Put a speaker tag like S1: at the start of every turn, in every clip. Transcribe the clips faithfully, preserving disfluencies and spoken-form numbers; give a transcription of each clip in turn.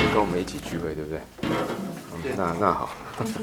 S1: 跟我们一起聚会，对不对？嗯、那那好，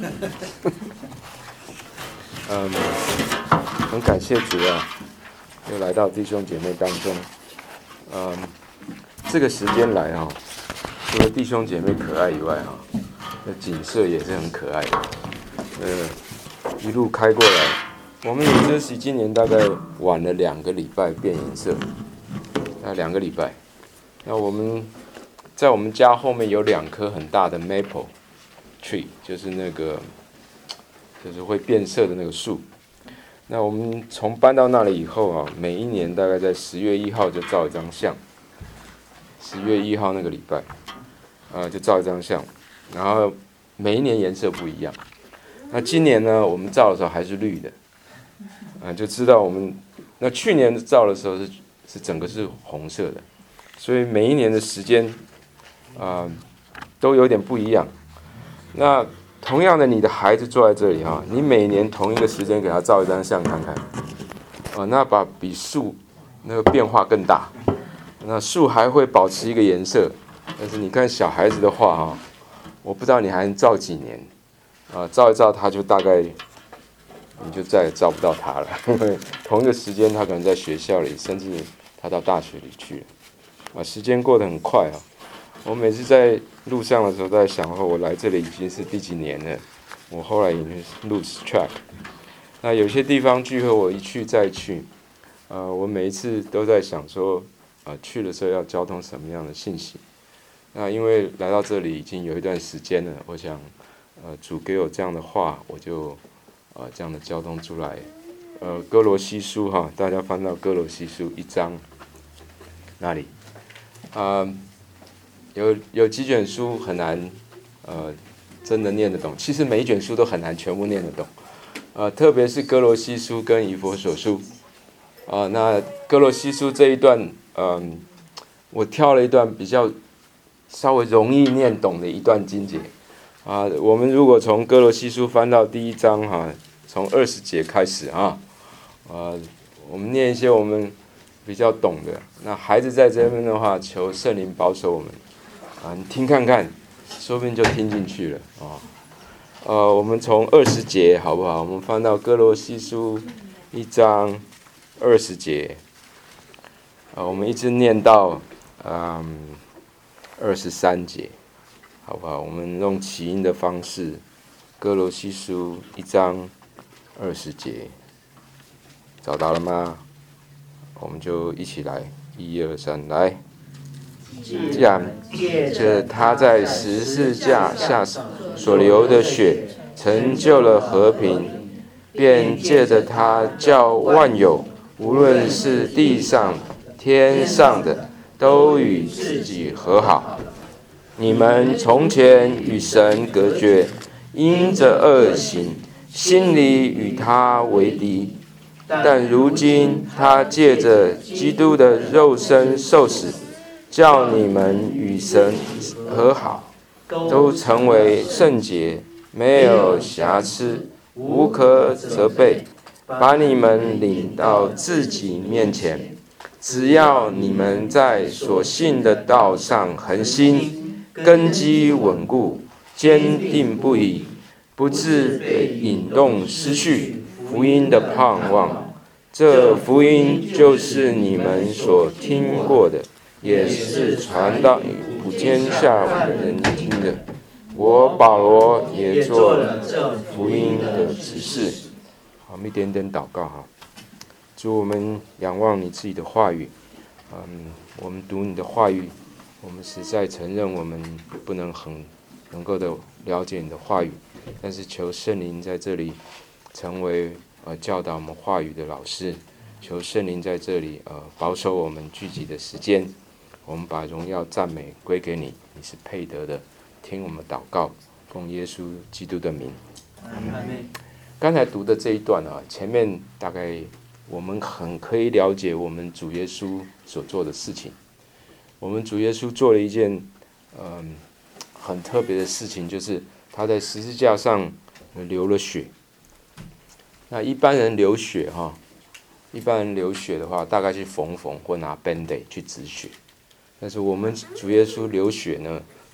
S1: 嗯，很感谢主啊，又来到弟兄姐妹当中。嗯，这个时间来啊，除了弟兄姐妹可爱以外啊，那景色也是很可爱的。呃，一路开过来，我们有这是今年大概晚了两个礼拜变颜色，那两个礼拜。那我们在我们家后面有两棵很大的 maple tree， 就是那个就是会变色的那个树。那我们从搬到那里以后啊，每一年大概在十月一号就照一张相，十月一号那个礼拜，啊就照一张相，然后每一年颜色不一样。那今年呢，我们照的时候还是绿的，啊就知道我们那去年照的时候是是整个是红色的，所以每一年的时间啊都有点不一样。那同样的，你的孩子坐在这里哈，你每年同一个时间给他照一张相看看，啊，那把比树那个变化更大。那树还会保持一个颜色，但是你看小孩子的话哈，我不知道你还能照几年，啊，照一照他就大概你就再也照不到他了，因为同一个时间他可能在学校里，甚至他到大学里去了，啊，时间过得很快啊。我每次在路上的时候，在想说，我来这里已经是第几年了？我后来已经 lose track。那有些地方聚会，我一去再去，呃，我每一次都在想说，呃，去的时候要交通什么样的信息？那因为来到这里已经有一段时间了，我想，呃，主给我这样的话，我就，呃，这样的交通出来。呃，哥罗西书哈，大家翻到哥罗西书一章那里，啊、呃。有有几卷书很难，呃，真的念得懂。其实每一卷书都很难全部念得懂，呃，特别是哥罗西书跟以弗所书，啊、呃，那哥罗西书这一段，嗯、呃，我挑了一段比较稍微容易念懂的一段经节，啊、呃，我们如果从哥罗西书翻到第一章哈，从二十节开始啊，呃，我们念一些我们比较懂的。那孩子在这边的话，求圣灵保守我们。啊，你听看看，说不定就听进去了啊、哦。呃，我们从二十节好不好？我们翻到哥罗西书一章二十节，啊、呃，我们一直念到嗯二十三节，好不好？我们用起音的方式，哥罗西书一章二十节，找到了吗？我们就一起来，一二三，来。这样，借着他在十字架下所流的血，成就了和平，便借着他叫万有，无论是地上、天上的，都与自己和好。你们从前与神隔绝，因着恶行，心里与他为敌，但如今他借着基督的肉身受死，叫你们与神和好，都成为圣洁，没有瑕疵，无可责备，把你们领到自己面前。只要你们在所信的道上恒心，根基稳固，坚定不移，不致被引动失去福音的盼望。这福音就是你们所听过的，也是传到普天下人听的。我保罗也做了这福音的指示。好，我们一点点祷告哈。主，我们仰望你自己的话语，嗯，我们读你的话语，我们实在承认我们不能很能够的了解你的话语，但是求圣灵在这里成为呃教导我们话语的老师，求圣灵在这里呃保守我们聚集的时间。我们把荣耀赞美归给你，你是配得的。听我们祷告，奉耶稣基督的名。嗯、刚才读的这一段啊，前面大概我们很可以了解我们主耶稣所做的事情。我们主耶稣做了一件嗯很特别的事情，就是他在十字架上流了血。那一般人流血哈，一般人流血的话，大概去缝缝或拿 Band-Aid 去止血。但是我们主耶稣流血呢，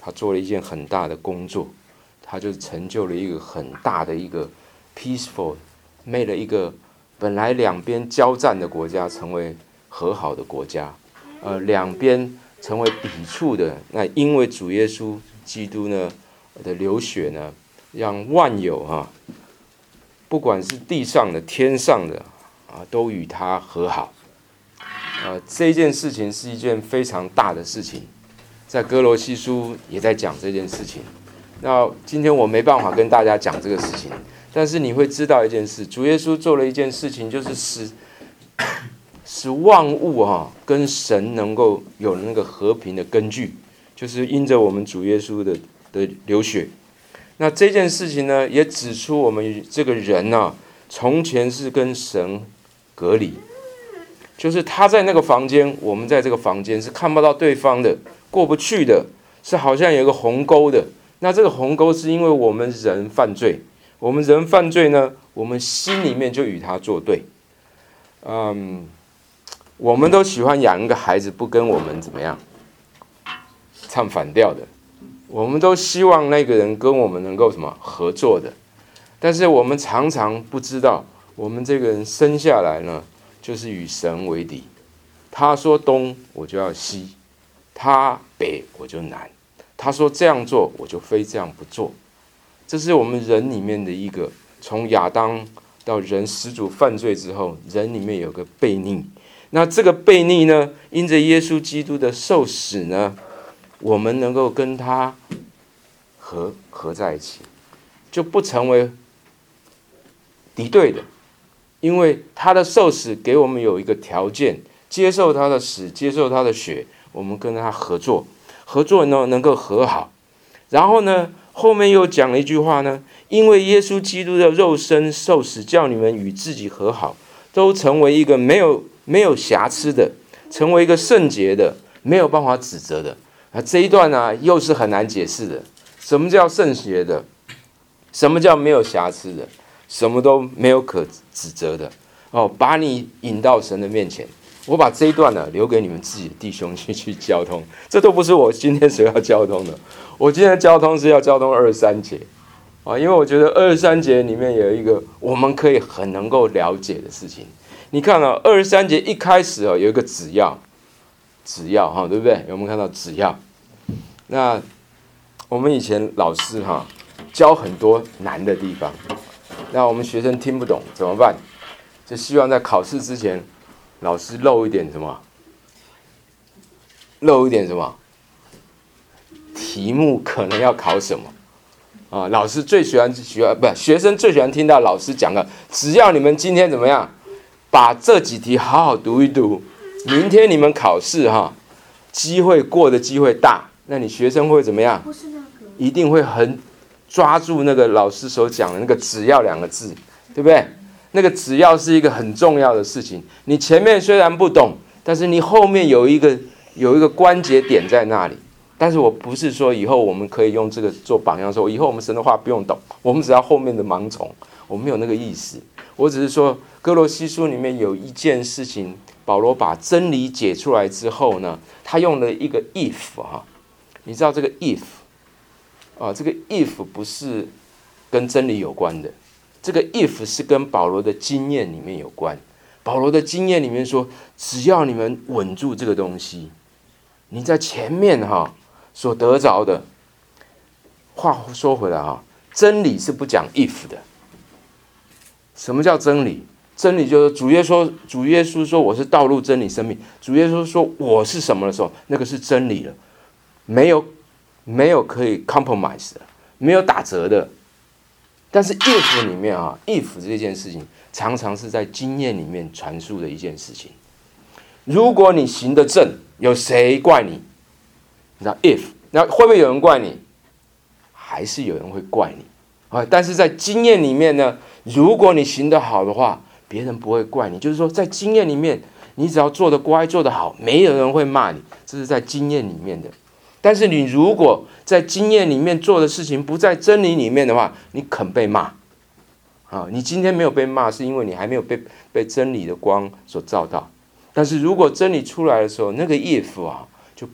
S1: 他做了一件很大的工作，他就成就了一个很大的一个 peaceful， made 了一个本来两边交战的国家成为和好的国家，呃，两边成为抵触的。那因为主耶稣基督呢的流血呢，让万有哈、啊，不管是地上的、天上的啊，都与他和好。呃，这件事情是一件非常大的事情，在哥罗西书也在讲这件事情。那今天我没办法跟大家讲这个事情，但是你会知道一件事，主耶稣做了一件事情，就是使使万物哈、啊、跟神能够有那个和平的根据，就是因着我们主耶稣的的流血。那这件事情呢，也指出我们这个人呢、啊，从前是跟神隔离。就是他在那个房间，我们在这个房间是看不到对方的，过不去的，是好像有一个鸿沟的。那这个鸿沟是因为我们人犯罪，我们人犯罪呢，我们心里面就与他作对。嗯，我们都喜欢养一个孩子，不跟我们怎么样唱反调的，我们都希望那个人跟我们能够什么合作的。但是我们常常不知道，我们这个人生下来呢，就是与神为敌，他说东我就要西，他北我就南，他说这样做我就非这样不做。这是我们人里面的一个，从亚当到人始祖犯罪之后，人里面有个悖逆。那这个悖逆呢，因着耶稣基督的受死呢，我们能够跟他合合在一起，就不成为敌对的。因为他的受死给我们有一个条件，接受他的死，接受他的血，我们跟他合作，合作呢能够和好。然后呢，后面又讲了一句话呢，因为耶稣基督的肉身受死，叫你们与自己和好，都成为一个没有没有瑕疵的，成为一个圣洁的，没有办法指责的。啊，这一段呢、啊、又是很难解释的。什么叫圣洁的？什么叫没有瑕疵的？什么都没有可指责的哦，把你引到神的面前。我把这一段呢留给你们自己的弟兄去去交通，这都不是我今天所要交通的。我今天的交通是要交通二十三节啊，因为我觉得二十三节里面有一个我们可以很能够了解的事情。你看啊，二十三节一开始哦有一个指要，指要哈，对不对？有没有看到指要？那我们以前老师哈教很多难的地方。那我们学生听不懂怎么办？就希望在考试之前，老师漏一点什么？漏一点什么？题目可能要考什么？啊，老师最喜欢学不学生最喜欢听到老师讲的，只要你们今天怎么样，把这几题好好读一读，明天你们考试哈，机会过的机会大，那你学生会怎么样？
S2: 不是那个，
S1: 一定会很。抓住那个老师所讲的那个只要两个字，对不对？那个只要是一个很重要的事情。你前面虽然不懂，但是你后面有一个有一个关节点在那里。但是我不是说以后我们可以用这个做榜样，说以后我们神的话不用懂，我们只要后面的盲从，我没有那个意思。我只是说哥罗西书里面有一件事情，保罗把真理解出来之后呢，他用了一个 if 哈，你知道这个 if。啊，这个 if 不是跟真理有关的，这个 if 是跟保罗的经验里面有关。保罗的经验里面说，只要你们稳住这个东西，你在前面哈所得着的。话说回来哈，真理是不讲 if 的。什么叫真理？真理就是主耶稣，主耶稣说我是道路、真理、生命。主耶稣说我是什么的时候，那个是真理了，没有。没有可以 compromise 的，没有打折的。但是 if 里面啊 ，if 这件事情常常是在经验里面传述的一件事情。如果你行得正，有谁怪你？你知道 if， 那会不会有人怪你？还是有人会怪你啊？但是在经验里面呢，如果你行得好的话，别人不会怪你。就是说，在经验里面，你只要做得乖、做得好，没有人会骂你。这是在经验里面的。但是你如果在经验里面做的事情不在真理里面的话，你肯被骂啊！你今天没有被骂，是因为你还没有被被真理的光所照到。但是如果真理出来的时候，那个 if 啊，就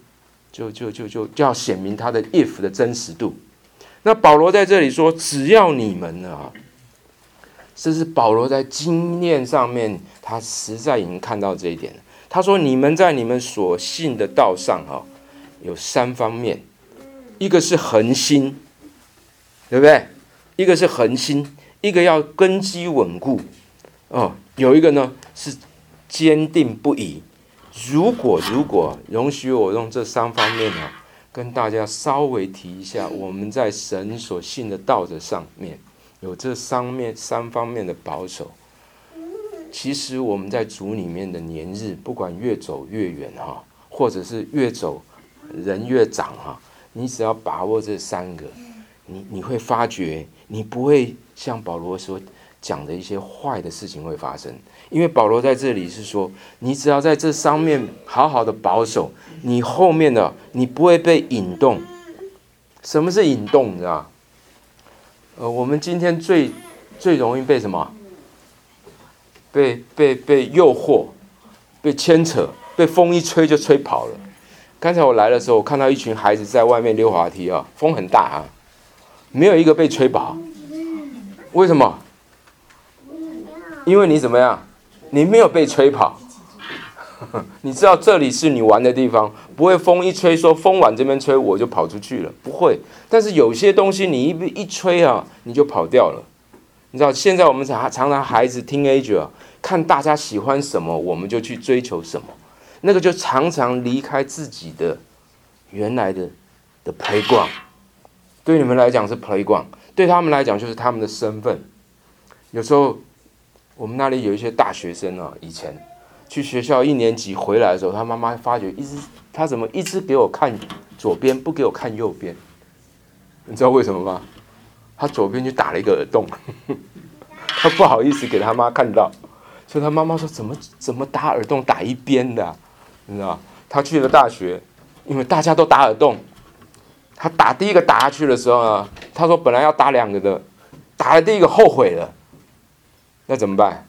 S1: 就就就就就要显明他的 if 的真实度。那保罗在这里说，只要你们啊，这是保罗在经验上面，他实在已经看到这一点了。他说，你们在你们所信的道上啊，有三方面，一个是恒心，对不对？一个是恒心，一个要根基稳固，哦，有一个呢是坚定不移。如果如果容许我用这三方面呢，跟大家稍微提一下，我们在神所信的道的上面有这三面三方面的保守。其实我们在主里面的年日，不管越走越远哈，或者是越走人越长哈，你只要把握这三个，你你会发觉，你不会像保罗所讲的一些坏的事情会发生。因为保罗在这里是说，你只要在这上面好好的保守，你后面的你不会被引动。什么是引动？你知道？呃，我们今天最最容易被什么？被被被诱惑，被牵扯，被风一吹就吹跑了。刚才我来的时候，我看到一群孩子在外面溜滑梯啊，风很大啊，没有一个被吹跑。为什么？因为你怎么样？你没有被吹跑。你知道这里是你玩的地方，不会风一吹说风往这边吹我就跑出去了，不会。但是有些东西你一一吹啊，你就跑掉了。你知道现在我们常常常孩子 teenager 看大家喜欢什么，我们就去追求什么，那个就常常离开自己的原来的的 playground。对你们来讲是 playground， 对他们来讲就是他们的身份。有时候我们那里有一些大学生啊，以前去学校一年级回来的时候，他妈妈发觉一直他怎么一直给我看左边，不给我看右边？你知道为什么吗？他左边就打了一个耳洞，他不好意思给他妈看到，所以他妈妈说怎么怎么打耳洞打一边的、啊，你知道？他去了大学，因为大家都打耳洞，他打第一个打下去的时候呢，他说本来要打两个的，打了第一个后悔了，那怎么办？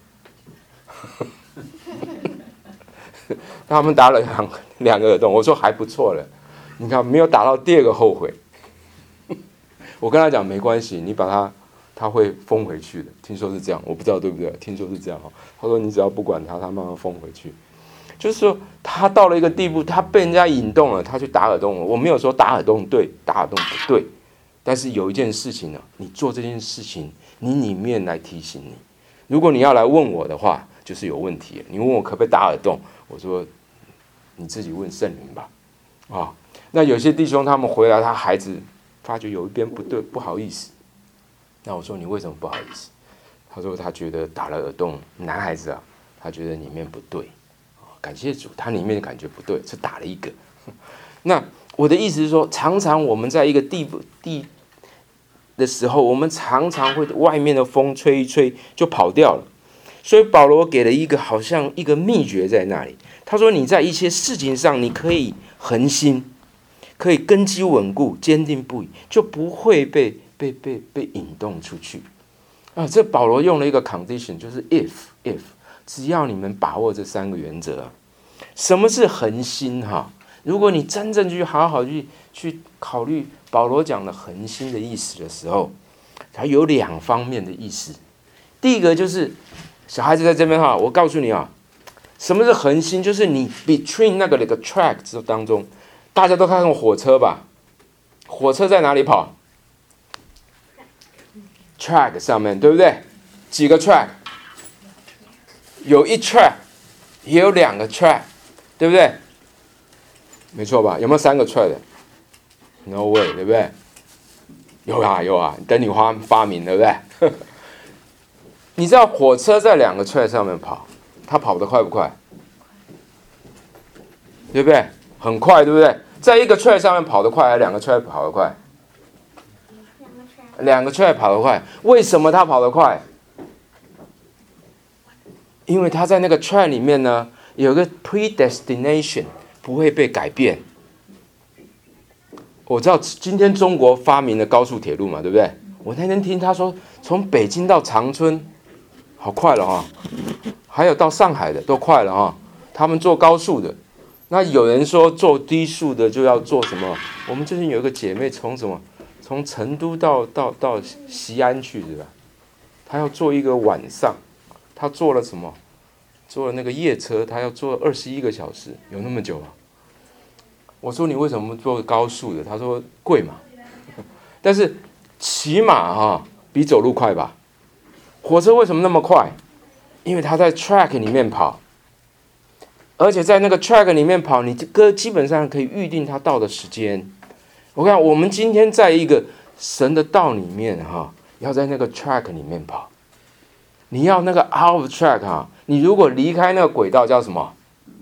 S1: 他们打了两两个耳洞，我说还不错了，你看没有打到第二个后悔。我跟他讲没关系，你把它，他会封回去的。听说是这样，我不知道对不对，听说是这样。他说你只要不管他，他慢慢封回去。就是说他到了一个地步，他被人家引动了，他去打耳洞了。我没有说打耳洞对，打耳洞不对，但是有一件事情呢，你做这件事情，你里面来提醒你。如果你要来问我的话，就是有问题了。你问我可不可以打耳洞，我说你自己问圣灵吧。啊，那有些弟兄他们回来，他孩子发觉有一边不对，不好意思。那我说你为什么不好意思？他说他觉得打了耳洞，男孩子啊，他觉得里面不对。感谢主，他里面的感觉不对，是打了一个。那我的意思是说，常常我们在一个地地的时候，我们常常会外面的风吹一吹就跑掉了。所以保罗给了一个好像一个秘诀在那里。他说你在一些事情上，你可以恒心。可以根基稳固，坚定不移，就不会被被被被引动出去啊！这保罗用了一个 condition， 就是 if if， 只要你们把握这三个原则，什么是恒心哈？如果你真正去好好去去考虑保罗讲的恒心的意思的时候，它有两方面的意思。第一个就是小孩子在这边哈，我告诉你啊，什么是恒心？就是你 between 那个那个 track 当中。大家都看过火车吧？火车在哪里跑 ？track 上面，对不对？几个 track？ 有一 track， 也有两个 track， 对不对？没错吧？有没有三个 track 的 ？No way， 对不对？有啊有啊，等你发发明，对不对？你知道火车在两个 track 上面跑，它跑得快不快？对不对？很快，对不对？在一个 track 上面跑得快，还是两个 track 跑得快？两个 track 跑得快。为什么它跑得快？因为它在那个 track 里面呢，有个 predestination， 不会被改变。我知道今天中国发明了高速铁路嘛，对不对？我那天听他说，从北京到长春，好快了哈、哦。还有到上海的都快了哈、哦。他们坐高速的。 那有人说做低速的就要做什么？我们最近有一个姐妹从什么，从成都到到到西安去，对吧？她要做一个晚上，她坐了什么？坐了那个夜车，她要坐二十一个小时，有那么久啊？我说你为什么不坐高速的？她说贵嘛。但是骑马哈、啊、比走路快吧？火车为什么那么快？因为它在 track 里面跑。而且在那个 track 里面跑，你哥基本上可以预定他到的时间。我看我们今天在一个神的道里面哈，要在那个 track 里面跑。你要那个 out of track 哈，你如果离开那个轨道叫什么？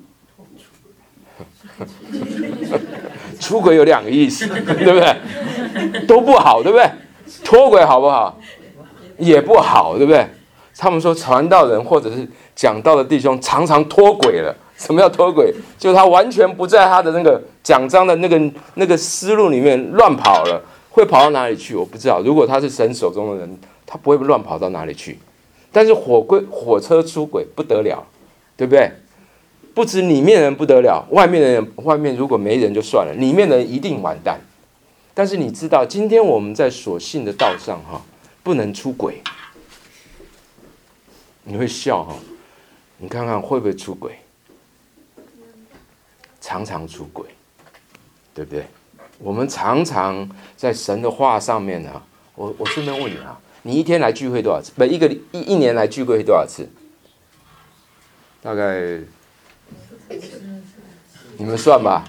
S1: 出轨有两个意思，对不对？都不好，对不对？脱轨好不好？也不好，对不对？他们说传道人或者是讲道的弟兄常常脱轨了。什么叫脱轨？就是他完全不在他的那个讲章的那个那个思路里面乱跑了，会跑到哪里去？我不知道。如果他是神手中的人，他不会乱跑到哪里去。但是火轨火车出轨不得了，对不对？不止里面人不得了，外面的人外面如果没人就算了，里面的人一定完蛋。但是你知道，今天我们在所信的道上哈，不能出轨。你会笑哈？你看看会不会出轨？常常出轨，对不对？我们常常在神的话上面啊，我我顺便问你啊，你一天来聚会多少次？不，一个一一年来聚会多少次？大概你们算吧。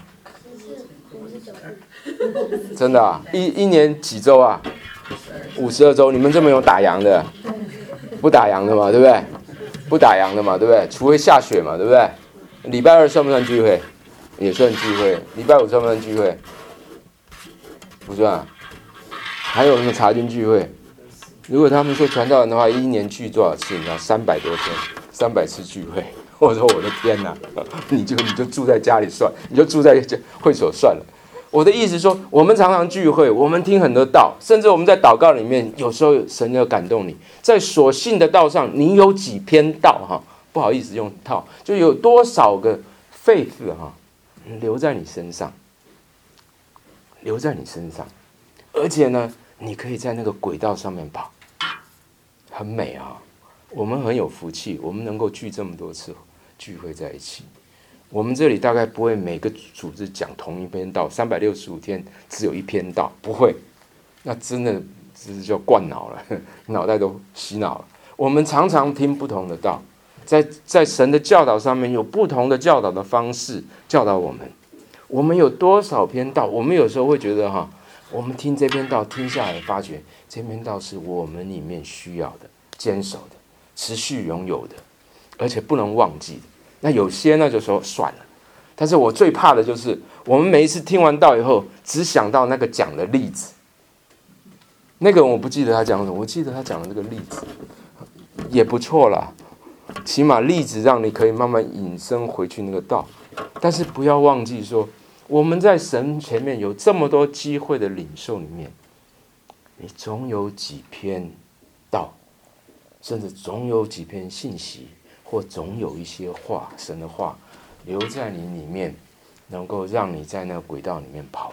S1: 真的啊？一一年几周啊？五十二周。你们这么有打烊的？不打烊的嘛，对不对？不打烊的嘛，对不对？除非下雪嘛，对不对？礼拜二算不算聚会？也算聚会。礼拜五算不算聚会？不算、啊。还有什么查经聚会？如果他们说传道人的话，一年聚多少次？你知道，三百多天，三百次聚会。我说我的天哪，你就你就住在家里算，你就住在会所算了。我的意思说，我们常常聚会，我们听很多道，甚至我们在祷告里面，有时候神要感动你，在所信的道上，你有几篇道哈？不好意思用套，就有多少个faith哈，留在你身上，留在你身上，而且呢，你可以在那个轨道上面跑，很美啊！我们很有福气，我们能够聚这么多次聚会在一起。我们这里大概不会每个组织讲同一篇道，三百六十五天只有一篇道，不会，那真的只是叫灌脑了，脑袋都洗脑了。我们常常听不同的道，在在神的教导上面有不同的教导的方式教导我们。我们有多少篇道？我们有时候会觉得哈，我们听这篇道听下来，发觉这篇道是我们里面需要的、坚守的、持续拥有的，而且不能忘记的。那有些呢就说算了，但是我最怕的就是我们每一次听完道以后，只想到那个讲的例子。那个我不记得他讲什么，我记得他讲的这个例子也不错啦，起码例子让你可以慢慢引申回去那个道。但是不要忘记说，我们在神前面有这么多机会的领受里面，你总有几篇道，甚至总有几篇信息，或总有一些话，神的话留在你里面，能够让你在那个轨道里面跑的。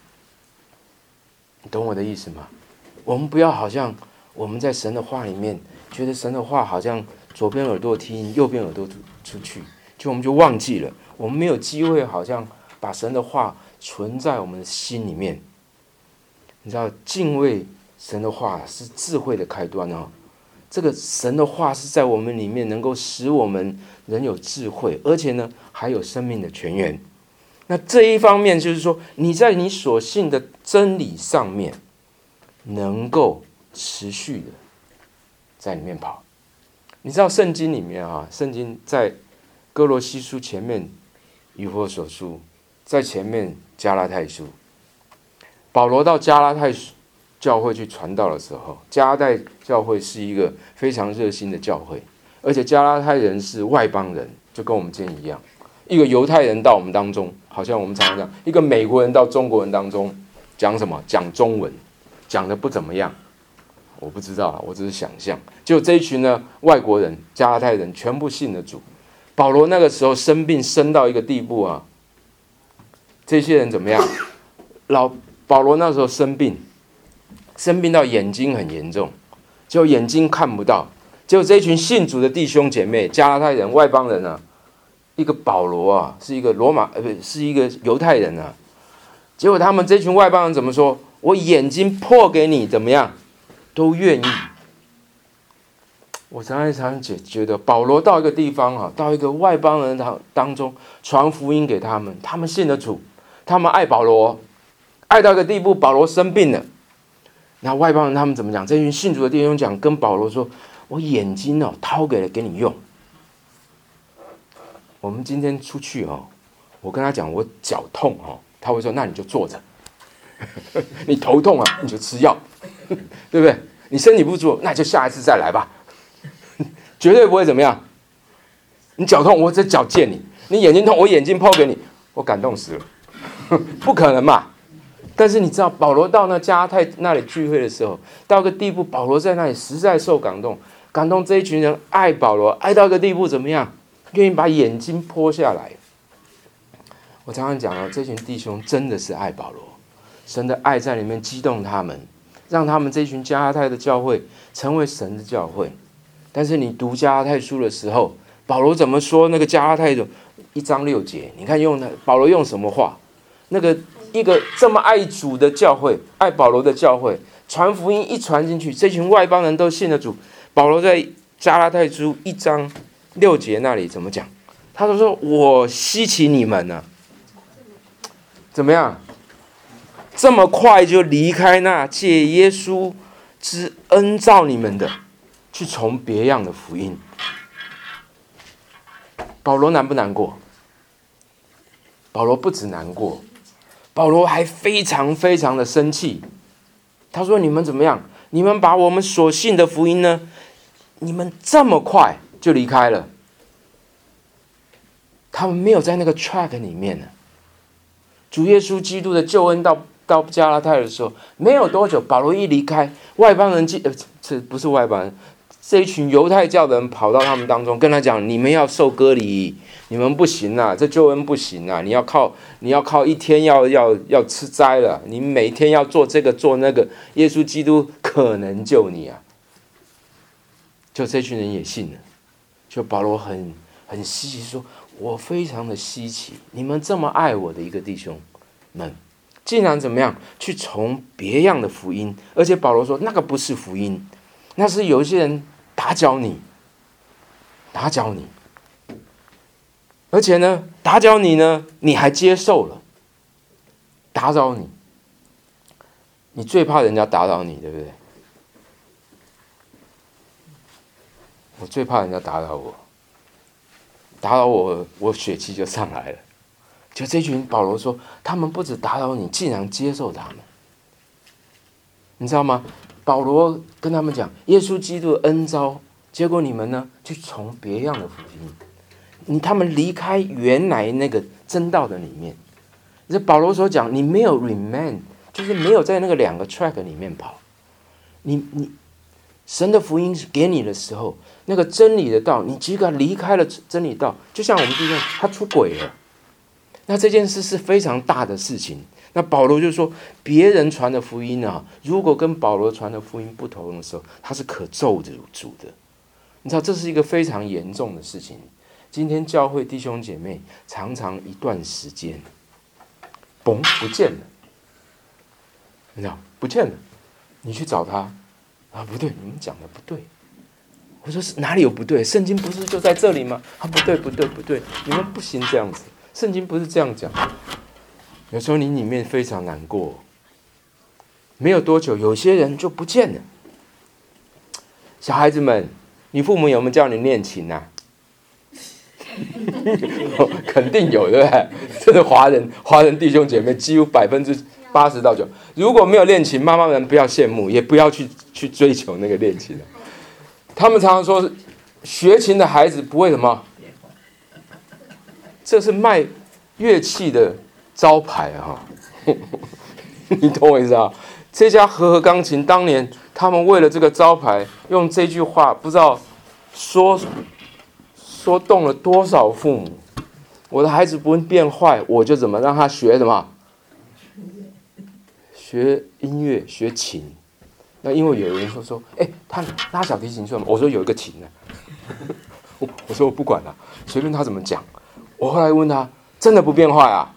S1: 你懂我的意思吗？我们不要好像我们在神的话里面，觉得神的话好像左边耳朵听，右边耳朵出去，就我们就忘记了，我们没有机会好像把神的话存在我们的心里面。你知道，敬畏神的话是智慧的开端哦。这个神的话是在我们里面能够使我们人有智慧，而且呢还有生命的泉源。那这一方面就是说，你在你所信的真理上面能够持续的在里面跑。你知道圣经里面啊，圣经在哥罗西书前面以弗所书，在前面加拉太书。保罗到加拉太教会去传道的时候，加拉太教会是一个非常热心的教会，而且加拉太人是外邦人，就跟我们今天一样，一个犹太人到我们当中，好像我们常常讲，一个美国人到中国人当中讲什么？讲中文，讲的不怎么样，我不知道啦，我只是想象。就这一群呢外国人，加拉太人全部信了主。保罗那个时候生病生到一个地步啊， 这些人怎么样？老保罗那时候生病，生病到眼睛很严重，结果眼睛看不到。结果这一群信主的弟兄姐妹，加拉太人、外邦人啊，一个保罗啊，是一个罗马呃，不是一个犹太人啊。结果他们这群外邦人怎么说？我眼睛破给你，怎么样？都愿意。我常常常常觉得，保罗到一个地方啊，到一个外邦人当当中传福音给他们，他们信了主，他们爱保罗，爱到一个地步，保罗生病了。那外邦人他们怎么讲？这群信主的弟兄讲，跟保罗说：“我眼睛哦，掏给了给你用。”我们今天出去哦，我跟他讲我脚痛哦，他会说：“那你就坐着。”你头痛啊，你就吃药，对不对？你身体不舒服，那就下一次再来吧。绝对不会怎么样。你脚痛，我这脚借你；你眼睛痛，我眼睛抛给你。我感动死了，不可能嘛！但是你知道，保罗到那加拉太那里聚会的时候，到个地步，保罗在那里实在受感动，感动这一群人爱保罗，爱到一个地步怎么样？愿意把眼睛剖下来。我常常讲啊，这群弟兄真的是爱保罗，神的爱在里面激动他们，让他们这群加拉太的教会成为神的教会。但是你读加拉太书的时候，保罗怎么说？那个加拉太的一章六节，你看用保罗用什么话？那个一个这么爱主的教会，爱保罗的教会，传福音一传进去，这群外邦人都信了主。保罗在加拉太书一章六节那里怎么讲？他就说：“我希奇你们啊，怎么样？这么快就离开那借耶稣之恩召你们的，去从别样的福音。”保罗难不难过？保罗不止难过，保罗还非常非常的生气。他说：“你们怎么样？你们把我们所信的福音呢？你们这么快就离开了。”他们没有在那个 track 里面呢。主耶稣基督的救恩到到加拉太的时候，没有多久，保罗一离开，外邦人呃，这不是外邦人，这一群犹太教的人跑到他们当中，跟他讲：“你们要受割礼，你们不行啊，这救恩不行啊，你要靠你要靠一天要要要吃斋了，你每天要做这个做那个，耶稣基督可能救你啊。”就这群人也信了，就保罗很很稀奇说：“我非常的稀奇，你们这么爱我的一个弟兄们，竟然怎么样去从别样的福音？而且保罗说那个不是福音，那是有一些人打搅你，打搅你，而且呢，打搅你呢，你还接受了，打扰你，你最怕人家打扰你，对不对？我最怕人家打扰我。”打扰我，我血气就上来了。就这群保罗说，他们不止打扰你，竟然接受他们，你知道吗？保罗跟他们讲耶稣基督的恩召，结果你们呢，去从别样的福音，你他们离开原来那个真道的里面。这保罗所讲，你没有 remain， 就是没有在那个两个 track 里面跑。你你神的福音给你的时候，那个真理的道，你即刻离开了真理道，就像我们弟兄他出轨了，那这件事是非常大的事情。那保罗就说，别人传的福音啊，如果跟保罗传的福音不同的时候，他是可咒诅的。你知道这是一个非常严重的事情。今天教会弟兄姐妹常常一段时间，嘣不见了，你知道不见了，你去找他啊，不对，你们讲的不对。我说是哪里有不对？圣经不是就在这里吗？啊，不对，不对，不对，你们不行这样子。圣经不是这样讲。有时候你里面非常难过，没有多久，有些人就不见了。小孩子们，你父母有没有叫你练琴啊？肯定有，对不对？这是华人华人弟兄姐妹几乎百分之八十到九。如果没有练琴，妈妈们不要羡慕，也不要去去追求那个练琴。他们常常说，学琴的孩子不会什么，这是卖乐器的招牌啊！你懂我意思啊？这家和和钢琴当年他们为了这个招牌，用这句话不知道说说动了多少父母。 我的孩子不会变坏，我就怎么让他学什么？学音乐，学琴。那因为有人说说，哎，他拉小提琴算吗？我说有一个琴呢、啊。我说我不管了，随便他怎么讲。我后来问他，真的不变坏啊？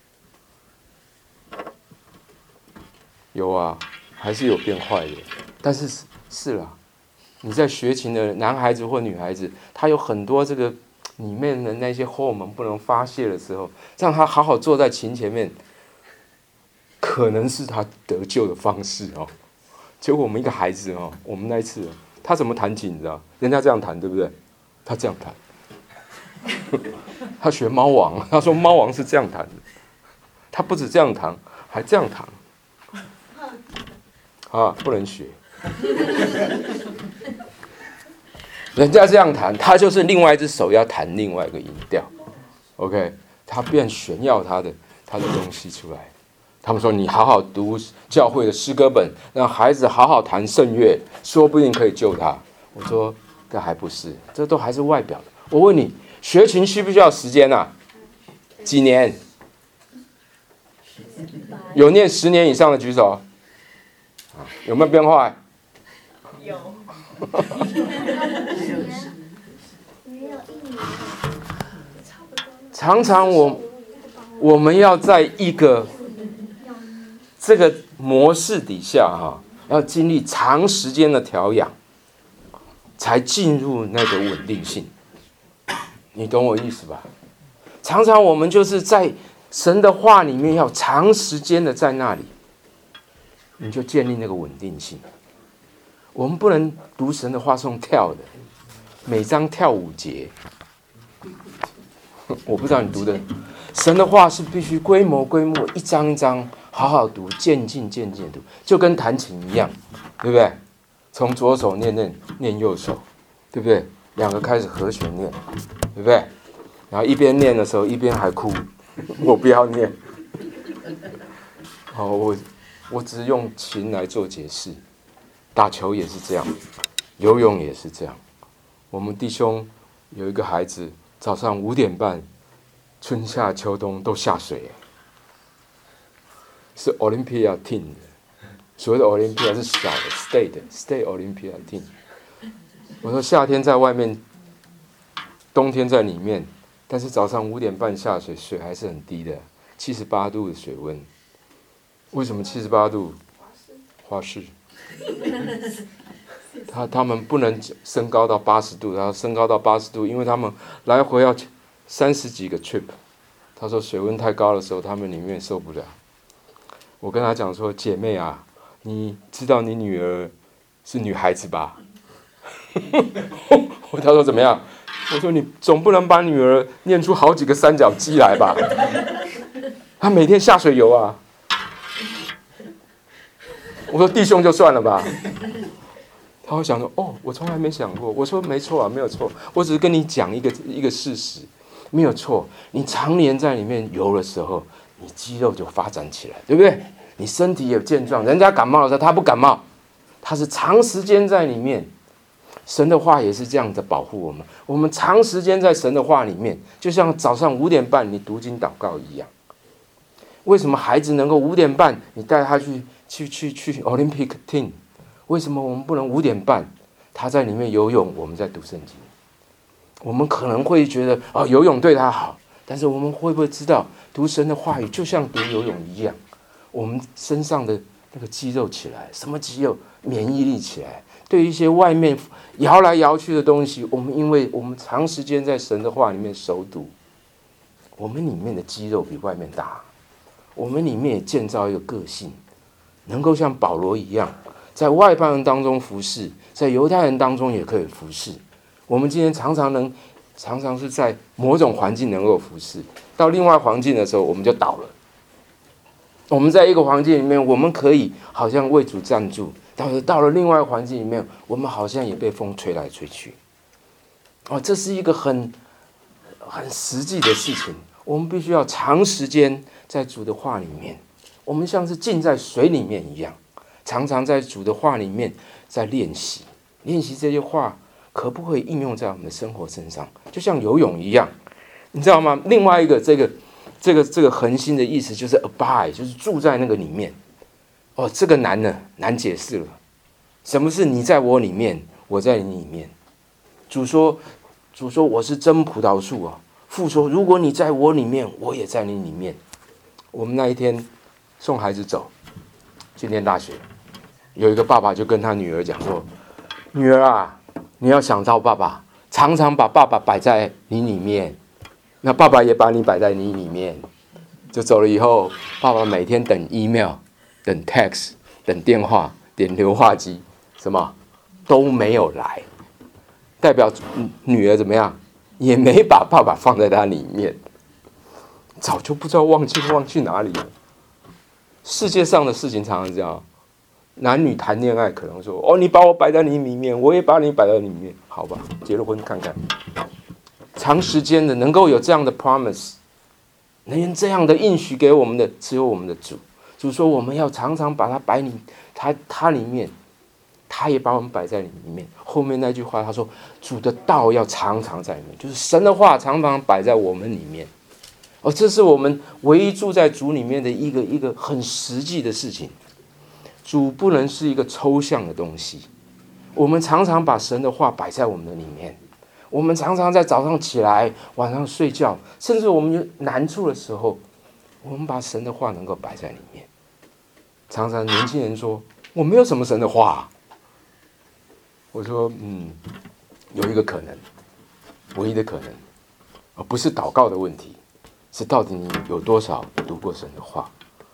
S1: 有啊，还是有变坏的。但是是是啦，你在学琴的男孩子或女孩子，他有很多这个里面的那些荷尔蒙不能发泄的时候，让他好好坐在琴前面，可能是他得救的方式哦。结果我们一个孩子哦，我们那一次他怎么弹琴，你知道？人家这样弹，对不对？他这样弹。他学猫王，他说猫王是这样弹的。他不止这样弹，还这样弹。啊，不能学。人家这样弹，他就是另外一只手要弹另外一个音调。OK， 他便炫耀他的他的东西出来。他们说你好好读教会的诗歌本，让孩子好好弹圣乐，说不定可以救他。我说这还不是，这都还是外表的。我问你，学琴需不需要时间啊？几年？有念十年以上的举手。啊、有没有变坏？
S2: 有。
S1: 常常我我们要在一个这个模式底下哈、啊，要经历长时间的调养，才进入那个稳定性。你懂我意思吧？常常我们就是在神的话里面要长时间的在那里，你就建立那个稳定性。我们不能读神的话是用跳的，每章跳五节。我不知道你读的神的话是必须规模规模，一章一章好好读，渐进渐进读，就跟弹琴一样，对不对？从左手念念念右手，对不对？两个开始和弦念，对不对？然后一边念的时候一边还哭，我不要念。好，我我只是用琴来做解释。打球也是这样，游泳也是这样。我们弟兄有一个孩子，早上五点半，春夏秋冬都下水，是 Olympia team 的。所谓的 Olympia 是小的 state state Olympia team。我说夏天在外面，冬天在里面，但是早上五点半下水，水还是很低的，七十八度的水温。为什么七十八度？花式。他他们不能升高到八十度，然后升高到八十度，因为他们来回要三十几个 trip。他说水温太高的时候，他们里面受不了。我跟他讲说，姐妹啊，你知道你女儿是女孩子吧？他说怎么样？我说你总不能把女儿念出好几个三角肌来吧？她每天下水游啊。我说弟兄就算了吧。他会想说，哦，我从来没想过。我说没错啊，没有错，我只是跟你讲一个一个事实，没有错。你常年在里面游的时候，你肌肉就发展起来，对不对？你身体也健壮。人家感冒的时候，他不感冒，他是长时间在里面。神的话也是这样的保护我们。我们长时间在神的话里面，就像早上五点半你读经祷告一样。为什么孩子能够五点半你带他去去去去 Olympic team？ 为什么我们不能五点半他在里面游泳，我们在读圣经？我们可能会觉得哦，游泳对他好，但是我们会不会知道，读神的话语就像读游泳一样，我们身上的那个肌肉起来，什么肌肉？免疫力起来。对于一些外面摇来摇去的东西，我们因为我们长时间在神的话里面熟读，我们里面的肌肉比外面大，我们里面也建造一个个性，能够像保罗一样，在外邦人当中服侍，在犹太人当中也可以服侍。我们今天常常能，常常是在某种环境能够服侍，到另外环境的时候，我们就倒了。我们在一个环境里面，我们可以好像为主站住，但是到了另外环境里面，我们好像也被风吹来吹去。哦，这是一个很很实际的事情。我们必须要长时间在主的话里面，我们像是浸在水里面一样，常常在主的话里面在练习，练习这些话可不可以应用在我们的生活身上？就像游泳一样， 你知道吗？另外一个这个这个这个恒心的意思就是 abide， 就是住在那个里面。哦，这个难呢，难解释了。什么是你在我里面，我在你里面？主说，主说我是真葡萄树啊。父说，如果你在我里面，我也在你里面。我们那一天送孩子走，去念大学，有一个爸爸就跟他女儿讲说：“女儿啊，你要想到爸爸，常常把爸爸摆在你里面，那爸爸也把你摆在你里面。”就走了以后，爸爸每天等 email。等 text， 等电话，点硫化机，什么都没有来，代表女儿怎么样，也没把爸爸放在她里面，早就不知道忘记忘去哪里了。世界上的事情常常这样，男女谈恋爱可能说，哦，你把我摆在你里面，我也把你摆在里面，好吧，结了婚看看。长时间的能够有这样的 promise， 能这样的应许给我们的，只有我们的主。主说我们要常常把它摆你他他里面，他也把我们摆在里面。后面那句话他说，主的道要常常在里面，就是神的话常常摆在我们里面。哦，这是我们唯一住在主里面的一个一个很实际的事情。主不能是一个抽象的东西，我们常常把神的话摆在我们的里面。我们常常在早上起来，晚上睡觉，甚至我们有难处的时候，我们把神的话能够摆在里面。常常年轻人说，我没有什么神的话。我说，嗯，有一个可能，唯一的可能，而不是祷告的问题，是到底你有多少读过神的话。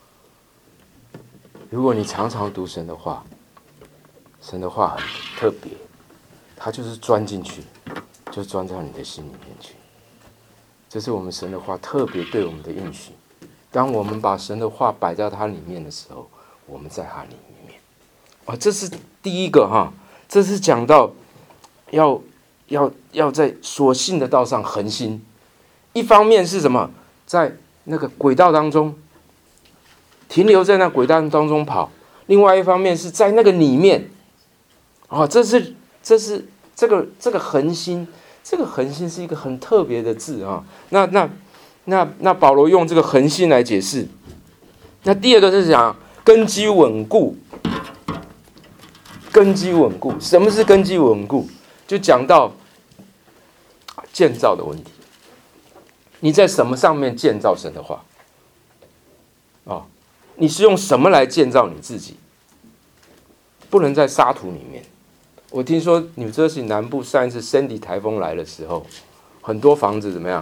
S1: 如果你常常读神的话，神的话很特别，它就是钻进去，就钻到你的心里面去。这是我们神的话特别对我们的应许。当我们把神的话摆在它里面的时候，我们在它里面。哦，这是第一个哈，这是讲到要要要在所信的道上恒心。一方面是什么，在那个轨道当中停留在那轨道当中跑；另外一方面是在那个里面。哦，这是这是这个这个恒心，这个恒心是一个很特别的字啊。那那那那保罗用这个恒心来解释。那第二个是讲根基稳固，根基稳固。什么是根基稳固？就讲到建造的问题。你在什么上面建造神的话？哦，你是用什么来建造你自己？不能在沙土里面。我听说纽泽西南部上一次 Sandy 台风来的时候，很多房子怎么样？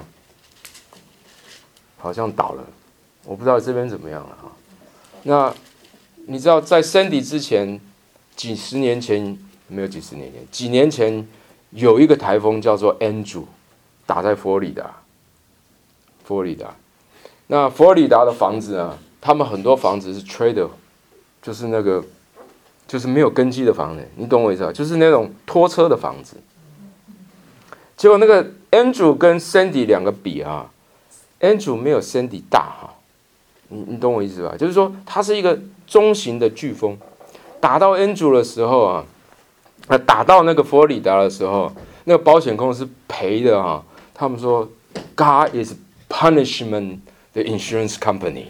S1: 好像倒了，我不知道这边怎么样了啊。那你知道在 Sandy 之前，几十年前没有几十年前，几年前有一个台风叫做 Andrew， 打在佛罗里达。佛罗里达，那佛罗里达的房子啊，他们很多房子是 trader， 就是那个就是没有根基的房子，你懂我意思吧？就是那种拖车的房子。结果那个 Andrew 跟 Sandy 两个比啊 ，Andrew 没有 Sandy 大哈，你你懂我意思吧？就是说它是一个中型的飓风，打到 Andrew 的时候啊，啊打到那个佛罗里达的时候，那个保险公司赔的啊，他们说 God is punishment the insurance company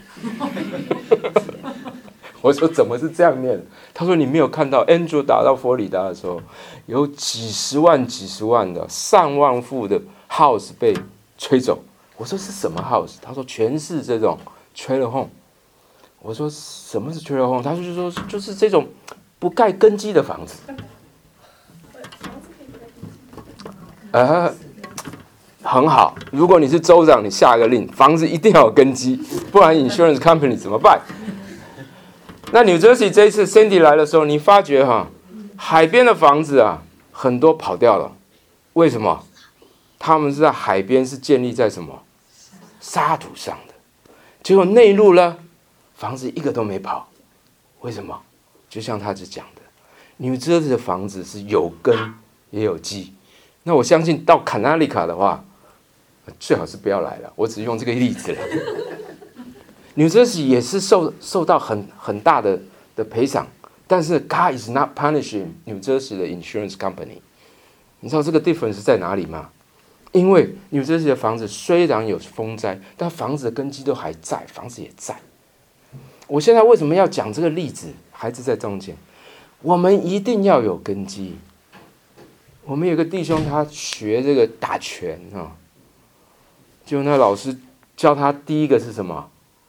S1: 我说怎么是这样念？他说你没有看到 Andrew 打到佛罗里达的时候，有几十万几十万的上万户的 house 被吹走。我说是什么 house？ 他说全是这种 trailer home。我说什么是 trailer home？ 他就说就是这种不盖根基的房子。呃很好，如果你是州长，你下个令，房子一定要有根基，不然 insurance company 怎么办？那 New Jersey 这一次 Sandy 来的时候，你发觉哈，海边的房子啊，很多跑掉了。为什么？他们是在海边，是建立在什么沙土上的。结果内陆呢，房子一个都没跑。为什么？就像他是讲的 ，New Jersey 的房子是有根也有基。那我相信到 Connecticut 的话，最好是不要来了。我只用这个例子了。New Jersey 也是受受到很很大的的赔偿，但是 God is not punishing New Jersey 的 insurance company。你知道这个 difference 在哪里吗？ 因为纽泽西的房子虽然有风灾，但房子的根基都还在，房子也在。我现在为什么要讲这个例子？孩子在中间，我们一定要有根基。我们有个弟兄，他学这个打拳啊，就那老师教他第一个是什么？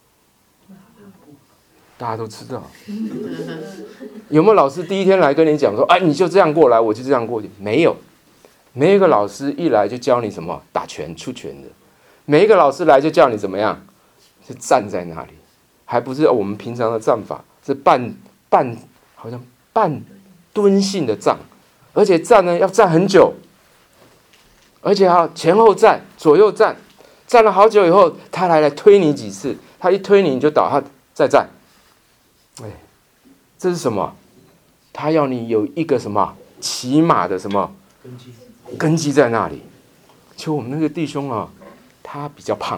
S1: 大家都知道。有没有老师第一天来跟你讲说，哎，你就这样过来，我就这样过去？没有，没一个老师一来就教你什么打拳出拳的，每一个老师来就叫你怎么样，就站在那里，还不是我们平常的站法，是半半好像半蹲性的站。而且站呢要站很久，而且要前后站、左右站，站了好久以后，他来来推你几次，他一推你你就倒，他再站。哎，这是什么？他要你有一个什么起码的什么根基，根基在那里。就我们那个弟兄啊，他比较胖，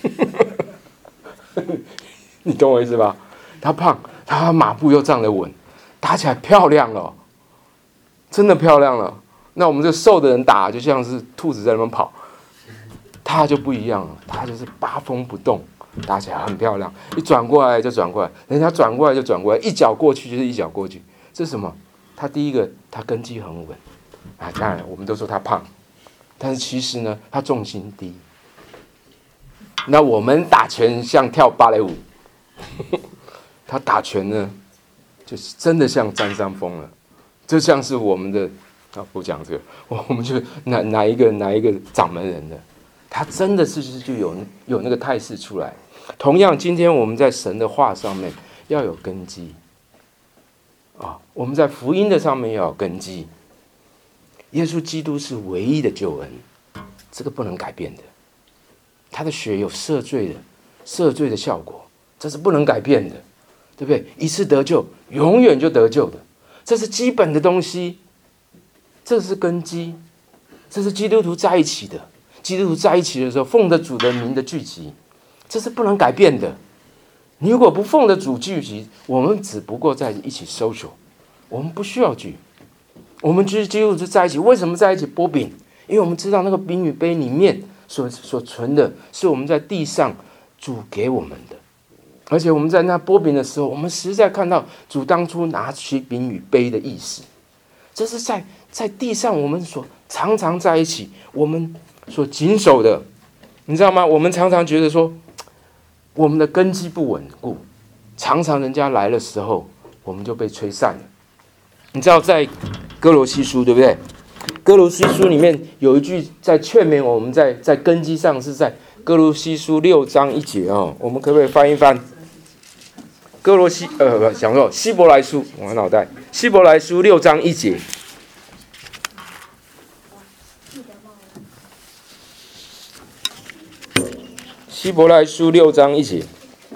S1: 你懂我意思吧？他胖，他马步又站得稳，打起来漂亮了。真的漂亮了。那我们这瘦的人打就像是兔子在那边跑，他就不一样了，他就是八风不动，打起来很漂亮，一转过来就转过来，人家转过来就转过来，一脚过去就是一脚过去。这是什么？他第一个，他根基很稳啊。当然我们都说他胖，但是其实呢，他重心低。那我们打拳像跳芭蕾舞，他打拳呢，就是真的像占山峰了。就像是我们的啊，不讲这个，我们就哪哪一个哪一个掌门人的，他真的是就有有那个态势出来。同样，今天我们在神的话上面要有根基啊，我们在福音的上面要有根基。耶稣基督是唯一的救恩，这个不能改变的。他的血有赦罪的赦罪的效果，这是不能改变的，对不对？一次得救，永远就得救的。这是基本的东西，这是根基，这是基督徒在一起的。基督徒在一起的时候，奉着主的名的聚集，这是不能改变的。你如果不奉着主聚集，我们只不过在一起 social， 我们不需要聚。我们基督徒在一起，为什么在一起剥饼？因为我们知道那个饼与杯里面所所存的，是我们在地上主给我们的。而且我们在那剥饼的时候，我们实在看到主当初拿起饼与杯的意思。这是在在地上我们所常常在一起，我们所谨守的，你知道吗？我们常常觉得说，我们的根基不稳固，常常人家来的时候，我们就被吹散了。你知道在哥罗西书对不对？哥罗西书里面有一句在劝勉我们在在根基上，是在哥罗西书六章一节哦，我们可不可以翻一翻？哥罗西呃不想说希伯来书，我脑袋希伯来书六章一节。希伯来书六章一节。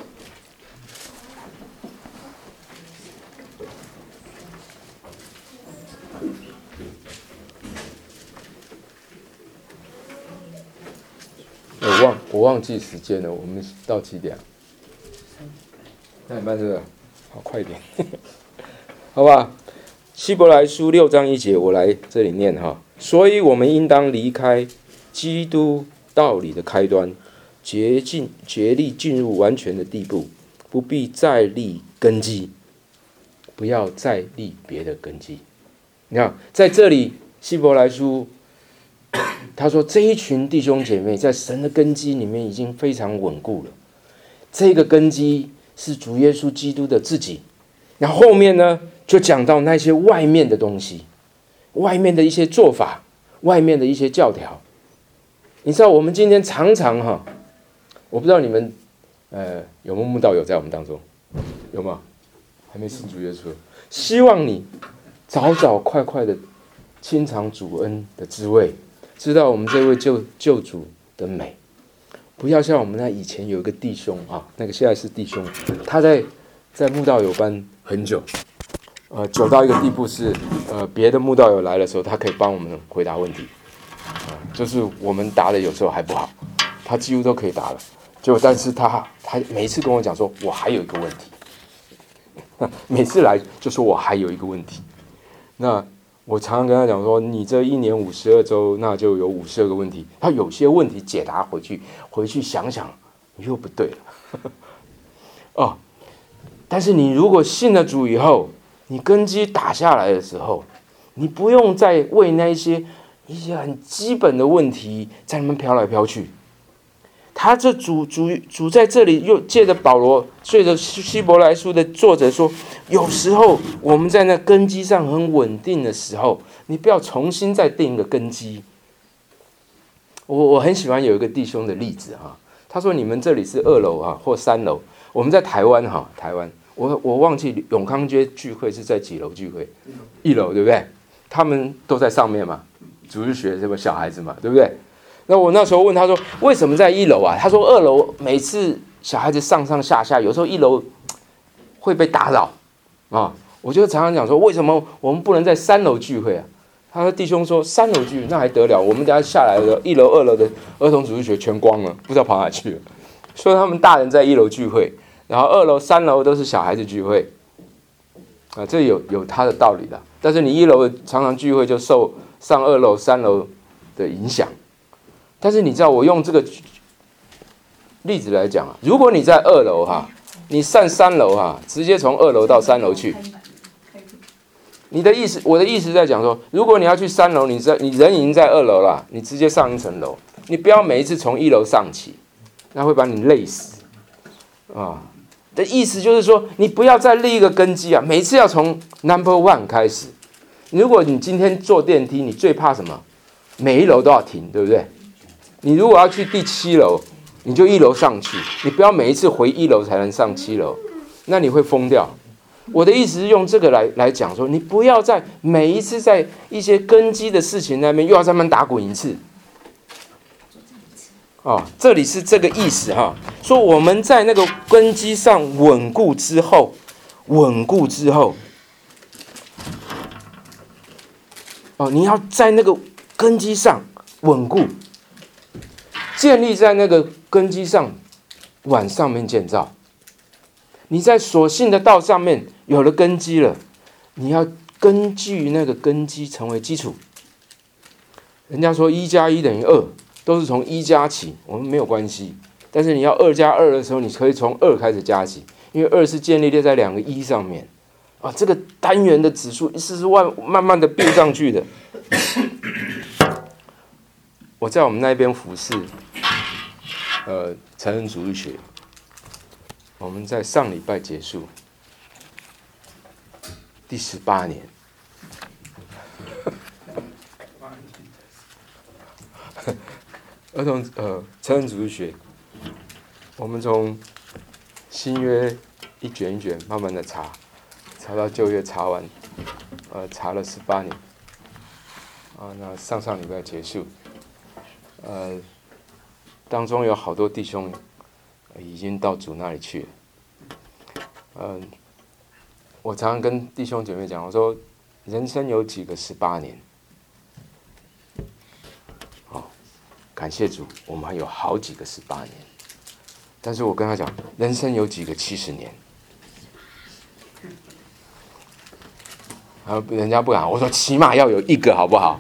S1: 我忘我忘记时间了，我们到几点？三点半是不是？好，快一点，好吧？希伯来书六章一节，我来这里念哈。所以我们应当离开基督道理的开端，竭尽竭力进入完全的地步，不必再立根基，不要再立别的根基。你看，在这里希伯来书，他说这一群弟兄姐妹在神的根基里面已经非常稳固了，这个根基是主耶稣基督的自己。然后后面呢，就讲到那些外面的东西，外面的一些做法，外面的一些教条。你知道我们今天常常哈，我不知道你们呃有没有慕道友在我们当中，有吗？还没信主耶稣，希望你早早快快的亲尝主恩的滋味，知道我们这位救救主的美。不要像我们那以前有一个弟兄啊，那个现在是弟兄，他在在慕道友班很久，呃，久到一个地步是，呃，别的慕道友来的时候，他可以帮我们回答问题，呃，就是我们答的有时候还不好，他几乎都可以答了。就但是他他每一次跟我讲说，我还有一个问题，每次来就说我还有一个问题。那我常常跟他讲说，你这一年五十二周，那就有五十二个问题。他有些问题解答回去，回去想想又不对了。哦，但是你如果信了主以后，你根基打下来的时候，你不用再为那一些一些很基本的问题在那边飘来飘去。他这主主主在这里又借着保罗，借着希伯来书的作者说，有时候我们在那根基上很稳定的时候，你不要重新再定一个根基。我我很喜欢有一个弟兄的例子哈，他说你们这里是二楼啊或三楼，我们在台湾哈，台湾我我忘记永康街聚会是在几楼聚会，一楼对不对？他们都在上面嘛，主日学什么小孩子嘛，对不对？那我那时候问他说，为什么在一楼啊？他说二楼每次小孩子上上下下，有时候一楼会被打扰啊。我就常常讲说，为什么我们不能在三楼聚会啊？他说弟兄说三楼聚会那还得了？我们等下下来的一楼、二楼的儿童主日学全光了，不知道跑哪去了。所以他们大人在一楼聚会，然后二楼、三楼都是小孩子聚会啊，这有有他的道理的。但是你一楼常常聚会就受上二楼、三楼的影响。但是你知道，我用这个例子来讲啊，如果你在二楼哈，你上三楼哈，直接从二楼到三楼去，你的意思，我的意思在讲说，如果你要去三楼，你在你人已经在二楼了，你直接上一层楼，你不要每一次从一楼上起，那会把你累死啊。的意思就是说，你不要再立一个根基啊，每一次要从 number one 开始。如果你今天坐电梯，你最怕什么？每一楼都要停，对不对？你如果要去第七楼，你就一楼上去，你不要每一次回一楼才能上七楼，那你会疯掉。我的意思是用这个来来讲说，你不要在每一次在一些根基的事情那边又要在那边打滚一次。哦，这里是这个意思哈，说我们在那个根基上稳固之后，稳固之后，哦，你要在那个根基上稳固。建立在那个根基上，往上面建造。你在所信的道上面有了根基了，你要根据那个根基成为基础。人家说一加一等于二，都是从一加起，我们没有关系。但是你要二加二的时候，你可以从二开始加起，因为二是建立在两个一上面啊。这个单元的指数是是慢慢慢的变上去的。我在我们那边服侍。呃，成人主日学，我们在上礼拜结束，第十八年，儿童呃成人主日学，我们从新约一卷一卷慢慢的查，查到旧约查完，呃，查了十八年，啊，那上上礼拜结束，呃。当中有好多弟兄已经到主那里去了。嗯，我常常跟弟兄姐妹讲，我说人生有几个十八年？哦，感谢主，我们还有好几个十八年。但是我跟他讲，人生有几个七十年？啊，人家不敢，我说起码要有一个，好不好？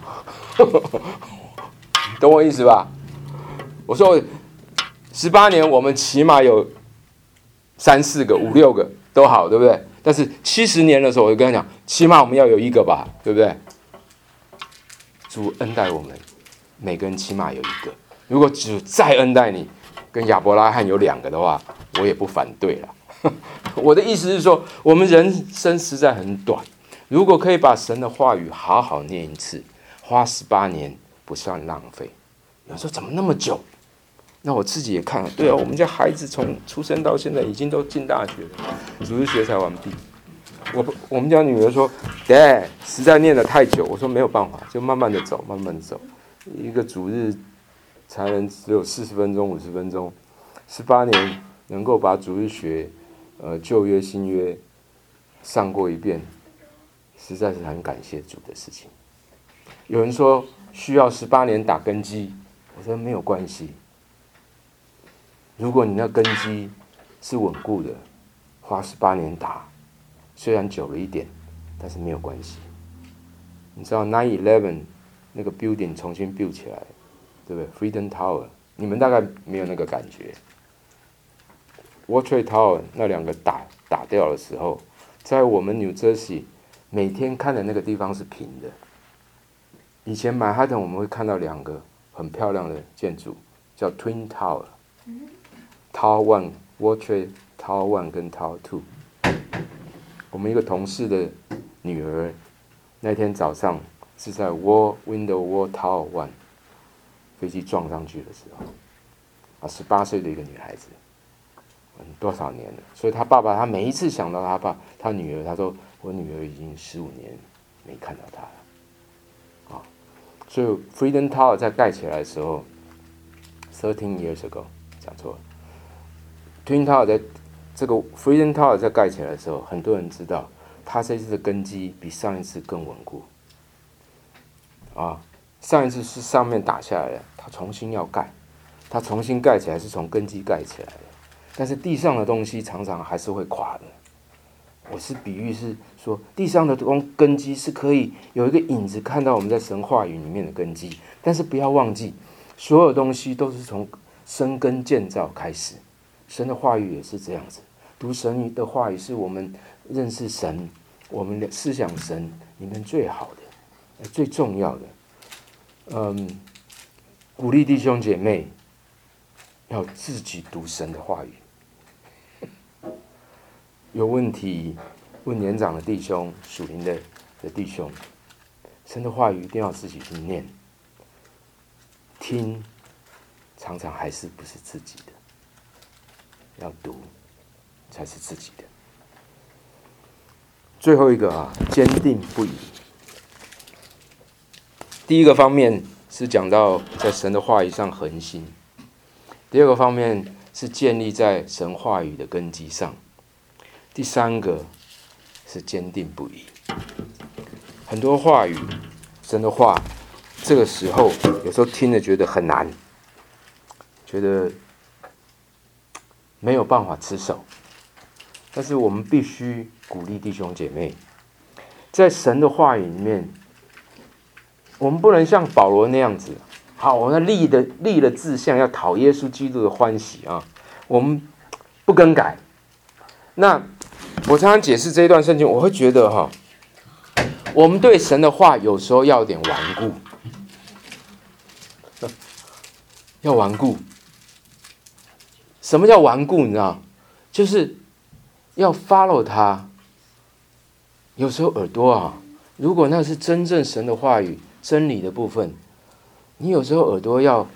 S1: 懂我意思吧？我说十八年，我们起码有三四个、五六个都好，对不对？但是七十年的时候，我就跟他讲，起码我们要有一个吧，对不对？主恩待我们，每个人起码有一个。如果主再恩待你，跟亚伯拉罕有两个的话，我也不反对了。我的意思是说，我们人生实在很短，如果可以把神的话语好好念一次，花十八年不算浪费。有人说怎么那么久？那我自己也看了，对啊，我们家孩子从出生到现在已经都进大学了，主日学才完毕。我我们家女儿说 ，Dad， 实在念得太久。我说没有办法，就慢慢的走，慢慢的走。一个主日才能只有四十分钟、五十分钟，十八年能够把主日学，呃，旧约、新约上过一遍，实在是很感谢主的事情。有人说需要十八年打根基，我说没有关系。如果你那根基是稳固的，花十八年打，虽然久了一点，但是没有关系。 你知道 nine eleven 那个 building 重新 build 起来，对不对 ？Freedom Tower， 你们大概没有那个感觉。World Trade Tower 那两个打打掉的时候，在我们 New Jersey 每天看的那个地方是平的。以前曼哈顿我们会看到两个很漂亮的建筑，叫 Twin Tower，Tower One、World Trade Tower One 跟 Tower Two。我们一个同事的女儿那天早上是在 World Window World Tower One 飞机撞上去的时候，啊，十八岁的一个女孩子。嗯，多少年了？所以他爸爸，他每一次想到他爸、他女儿，他说：“我女儿已经十五年没看到他了。”啊，所以 Freedom Tower 在盖起来的时候 ，thirteen years ago 讲错了。Twin Tower 在这个 Freedom Tower 在盖起来的时候，很多人知道，他这次的根基比上一次更稳固。啊，上一次是上面打下来的，他重新要盖，他重新盖起来是从根基盖起来的。但是地上的东西常常还是会垮的。我是比喻是说，地上的根基是可以有一个影子看到我们在神话语里面的根基，但是不要忘记，所有东西都是从生根建造开始。神的话语也是这样子，读神的话语是我们认识神、我们思想神里面最好的、最重要的。嗯，鼓励弟兄姐妹要自己读神的话语。有问题问年长的弟兄、属灵的的弟兄，神的话语一定要自己去念、听，常常还是不是自己的，要读才是自己的。最后一个啊，坚定不移。第一个方面是讲到在神的话语上恒心，第二个方面是建立在神话语的根基上。第三个是坚定不移。很多话语，神的话，这个时候有时候听了觉得很难，觉得没有办法持守。但是我们必须鼓励弟兄姐妹，在神的话语里面，我们不能像保罗那样子，好，我们立的立了志向，要讨耶稣基督的欢喜啊，我们不更改。那我常常解释这一段圣经，我会觉得哈，我们对神的话有时候要有点顽固，要顽固。什么叫顽固？你知道，就是要 follow 他。有时候耳朵啊，如果那是真正神的话语、真理的部分，你有时候耳朵要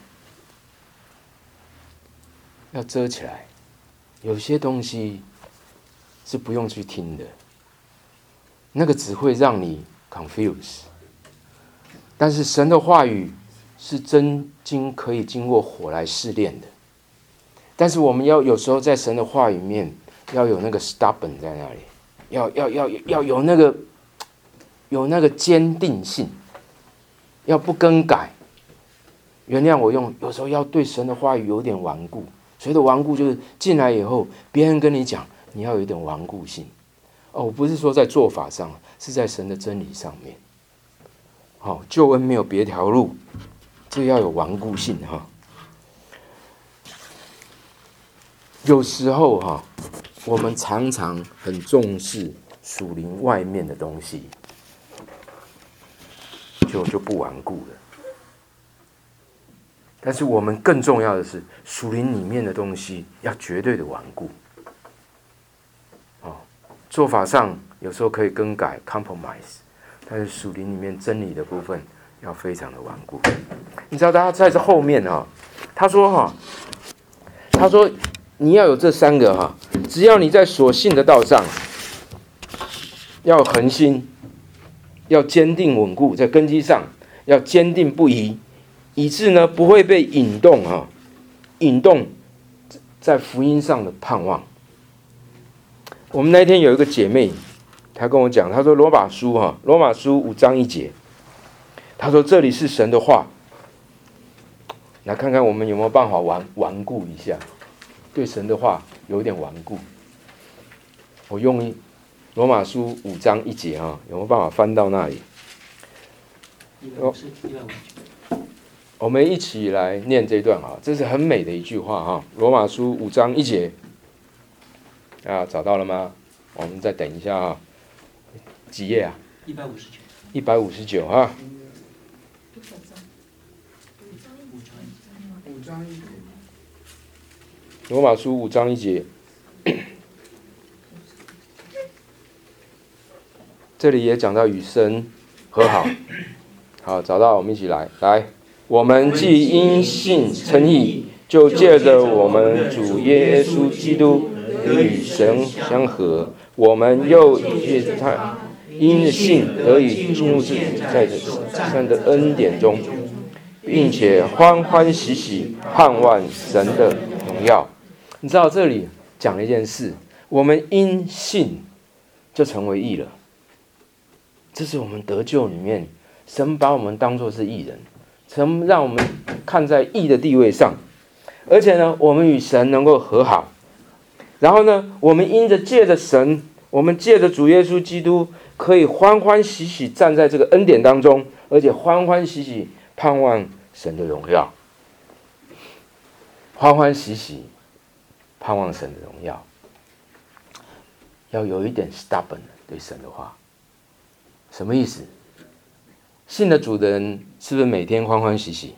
S1: 要遮起来，有些东西是不用去听的，那个只会让你 confuse。但是神的话语是真经可以经过火来试炼的，但是我们要有时候在神的话语里面要有那个 stubborn 在那里，要要要要有那个有那个坚定性，要不更改。原谅我用，有时候要对神的话语有点顽固。所谓的顽固，就是进来以后，别人跟你讲，你要有一点顽固性。哦，我不是说在做法上，是在神的真理上面。好、哦，救恩没有别条路，这要有顽固性哈。有时候哈，我们常常很重视属灵外面的东西，就就不顽固了。但是我们更重要的是，属灵里面的东西要绝对的顽固。哦，做法上有时候可以更改 compromise， 但是属灵里面真理的部分要非常的顽固。你知道他在这后面哈、哦，他说哈，他说你要有这三个哈，只要你在所信的道上要恒心，要坚定稳固，在根基上要坚定不移。以致呢不会被引动啊，引动在福音上的盼望。我们那天有一个姐妹，她跟我讲，她说罗马书哈，罗马书五章一节，她说这里是神的话，来看看我们有没有办法顽顽固一下，对神的话有点顽固。我用罗马书五章一节哈，有没有办法翻到那里？ 哦，我们一起来念这段啊，这是很美的一句话哈。罗马书五章一节啊，找到了吗？我们再等一下啊，几页啊？
S2: 一百五十九。
S1: 一百五十九啊。
S3: 五章一节。
S1: 罗马书五章一节。这里也讲到与神和好，好，找到我们一起来，来，我们既因信称义，就借着我们主耶稣基督得与神相和，我们又借着他因信得以进入自己在神的恩典中，并且欢欢喜喜盼望神的荣耀。你知道这里讲了一件事，我们因信就成为义了。这是我们得救里面，神把我们当作是义人，神让我们看在义的地位上，而且呢，我们与神能够和好。然后呢，我们因着借着神，我们借着主耶稣基督，可以欢欢喜喜站在这个恩典当中，而且欢欢喜喜盼望神的荣耀，欢欢喜喜盼望神的荣耀，要有一点 stubborn 对神的话。什么意思？信了主的人是不是每天欢欢喜喜？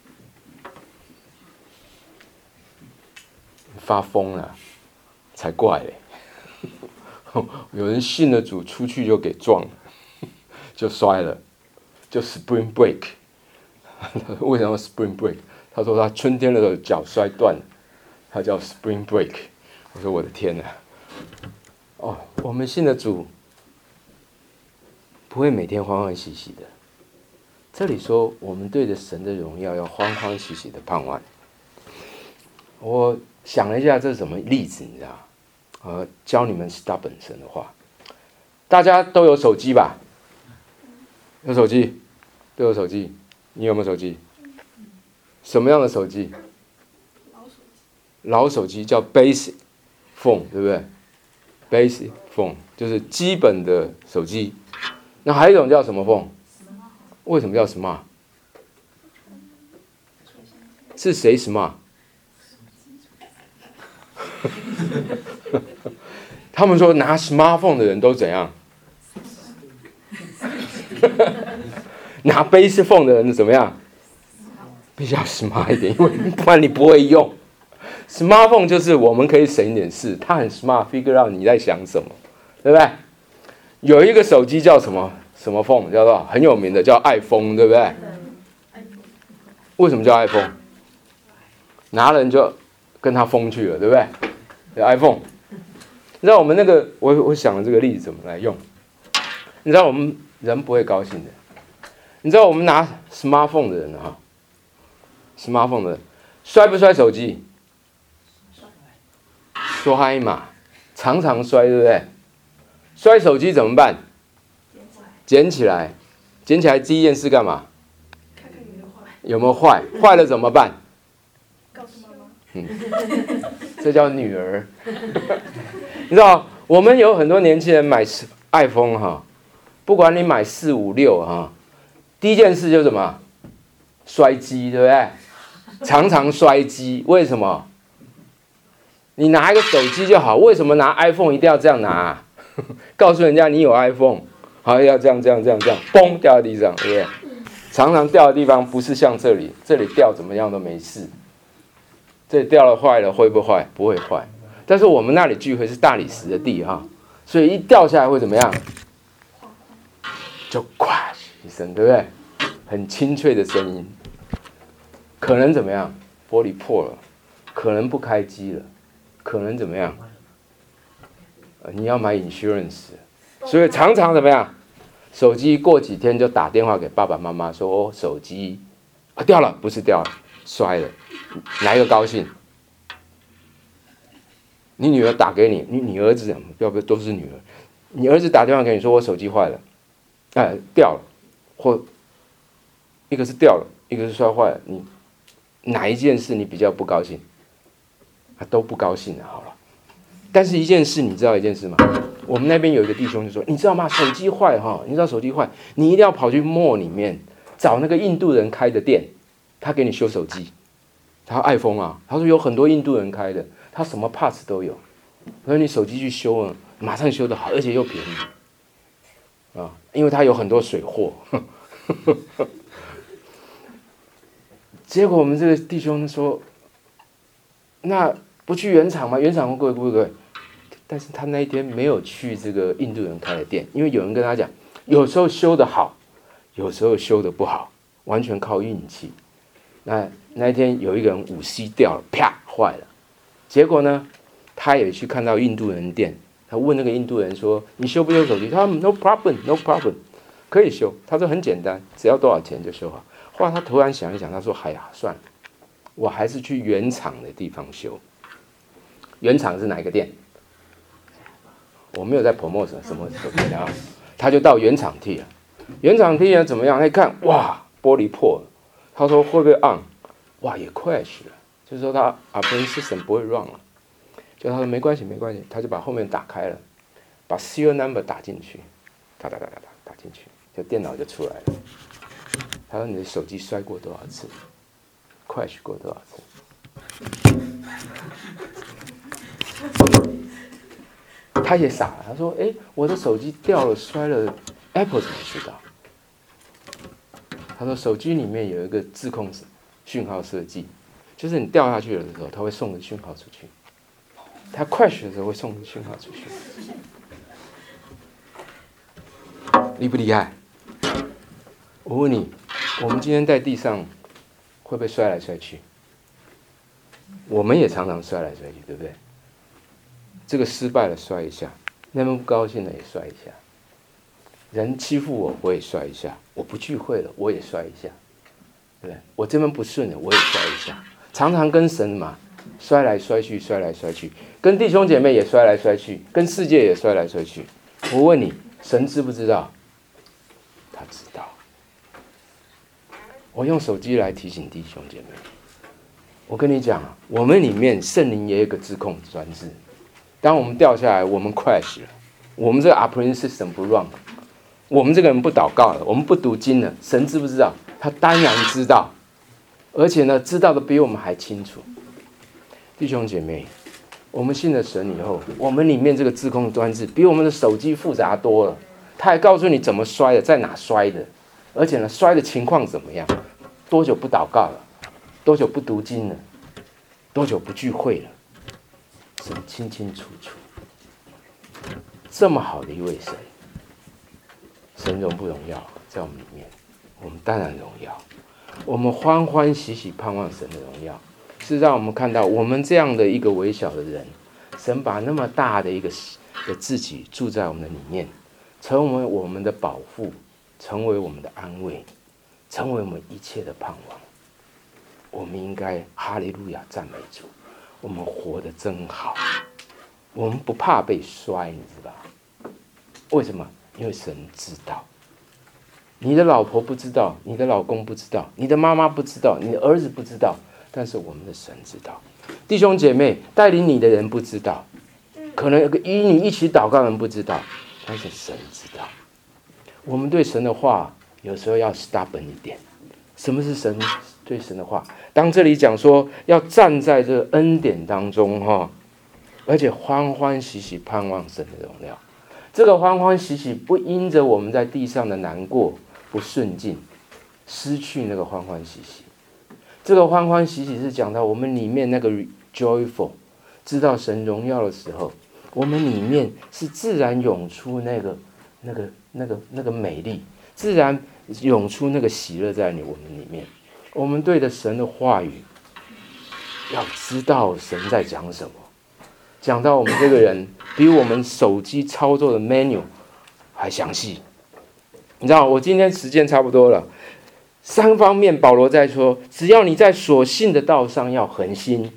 S1: 发疯了才怪嘞！有人信了主出去就给撞了，就摔了，就 spring break。为什么 spring break？ 他说他春天的时候脚摔断了，他叫 spring break。我说我的天哪！哦，我们信了主。不会每天欢欢喜喜的。这里说，我们对着神的荣耀要欢欢喜喜的盼望。我想了一下，这是什么例子？你知道？呃，教你们 stubborn 神的话。大家都有手机吧？有手机，都有手机。你有没有手机？什么样的手机？老手机叫 basic phone， 对不对 ？basic phone 就是基本的手机。那还有一种叫什么phone？为什么叫 smart？ 是谁 smart？ 他们说拿 smartphone 的人都怎样？拿 basic phone 的人怎么样？比较 smart 一点，因为不然你不会用。smartphone 就是我们可以省一点事，它很 smart，figure out 你在想什么，对不对？有一个手机叫什么什么 phone， 叫做很有名的叫 iPhone， 对不对？为什么叫 iPhone？ 拿人就跟他疯去了，对不对？ iPhone， 你知道我们那个我我想的这个例子怎么来用？你知道我们人不会高兴的。你知道我们拿 smartphone 的人哈 ，smartphone 的人摔不摔手机？摔嘛，常常摔，对不对？摔手机怎么办？捡起来，捡起来第一件事干嘛？
S4: 看看有没有坏。
S1: 有没有坏？坏了怎么办？
S4: 告诉妈妈。
S1: 嗯，这叫女儿。你知道，我们有很多年轻人买 iPhone 哈，不管你买四五六哈，第一件事就是什么？摔机，对不对？常常摔机，为什么？你拿一个手机就好，为什么拿 iPhone 一定要这样拿、啊？告诉人家你有 iPhone， 好，要这样这样这样这样，嘣掉在地上，对不对？常常掉的地方不是像这里，这里掉怎么样都没事，这里掉了坏了会不会坏？不会坏。但是我们那里聚会是大理石的地哈，所以一掉下来会怎么样？就咵一声，对不对？很清脆的声音，可能怎么样？玻璃破了，可能不开机了，可能怎么样？你要买 insurance， 所以常常怎么样？手机过几天就打电话给爸爸妈妈说：“哦，手机啊掉了，不是掉了，摔了。”哪一个高兴？你女儿打给你，你你儿子要不都是女儿？你儿子打电话给你说：“我手机坏了，哎掉了，或一个是掉了，一个是摔坏了。”你哪一件事你比较不高兴？啊，都不高兴了，好了。但是一件事，你知道一件事吗？我们那边有一个弟兄就说：“你知道吗？手机坏哈，你知道手机坏，你一定要跑去 mall 里面找那个印度人开的店，他给你修手机。他说 iPhone 啊，他说有很多印度人开的，他什么 parts 都有。他说你手机去修啊，马上修得好，而且又便宜啊，因为他有很多水货。结果我们这个弟兄说，那不去原厂吗？原厂会贵不贵？但是他那一天没有去这个印度人开的店，因为有人跟他讲，有时候修得好，有时候修得不好，完全靠运气。那那一天有一个人五 C 掉了，啪坏了。结果呢，他也去看到印度人店，他问那个印度人说：“你修不修手机？”他说 ：“No problem, no problem， 可以修。”他说：“很简单，只要多少钱就修好。”后来他突然想一想，他说：“哎呀，算了，我还是去原厂的地方修。原厂是哪一个店？我没有在 promote 什么手机啊。他就到原厂替了。原厂替了怎么样？他一看，哇，玻璃破了。他说会不会 on？ 哇，也 crash 了，就是说他 operating system 不会 run 了。就他说没关系，没关系，他就把后面打开了，把 serial number 打进去，打打打打打打进去，就电脑就出来了。他说你的手机摔过多少次 ，crash 过多少次？他也傻了，他说：“哎，我的手机掉了，摔了 ，Apple 怎么知道？”他说：“手机里面有一个自控讯号设计，就是你掉下去的时候，它会送个讯号出去。它 crash 的时候会送个讯号出去，厉不厉害？我问你，我们今天在地上会不会摔来摔去？我们也常常摔来摔去，对不对？这个失败了摔一下，那边不高兴了也摔一下，人欺负我我也摔一下，我不聚会了我也摔一下，对不对？我这边不顺了我也摔一下，常常跟神嘛摔来摔去，摔来摔去，跟弟兄姐妹也摔来摔去，跟世界也摔来摔去。我问你，神知不知道？他知道。我用手机来提醒弟兄姐妹，我跟你讲，我们里面圣灵也有一个自控专制。当我们掉下来，我们 crash 了，我们这个 operating system 不 run， 我们这个人不祷告了，我们不读经了，神知不知道？他当然知道，而且呢，知道的比我们还清楚。弟兄姐妹，我们信了神以后，我们里面这个自控专制比我们的手机复杂多了。他还告诉你怎么摔的，在哪摔的，而且呢，摔的情况怎么样，多久不祷告了，多久不读经了，多久不聚会了。神清清楚楚，这么好的一位神，神荣不荣耀在我们里面？我们当然荣耀，我们欢欢喜喜盼望神的荣耀，是让我们看到我们这样的一个微小的人，神把那么大的一个的自己住在我们的里面，成为我们的保护，成为我们的安慰，成为我们一切的盼望。我们应该哈利路亚赞美主。我们活得真好，我们不怕被摔，你知道为什么？因为神知道，你的老婆不知道，你的老公不知道，你的妈妈不知道，你的儿子不知道，但是我们的神知道。弟兄姐妹，带领你的人不知道，可能有个与你一起祷告的人不知道，但是神知道。我们对神的话有时候要 stubborn 一点。什么是神对神的话？当这里讲说要站在这个恩典当中哈，而且欢欢喜喜盼望神的荣耀。这个欢欢喜喜不因着我们在地上的难过不顺境，失去那个欢欢喜喜。这个欢欢喜喜是讲到我们里面那个 joyful， 知道神荣耀的时候，我们里面是自然涌出那个那个那个那个美丽，自然涌出那个喜乐在你我们里面。我们对着神的话语，要知道神在讲什么。讲到我们这个人比我们手机操作的 menu 还详细。你知道，我今天时间差不多了。三方面保罗在说，只要你在所信的道上要恒心，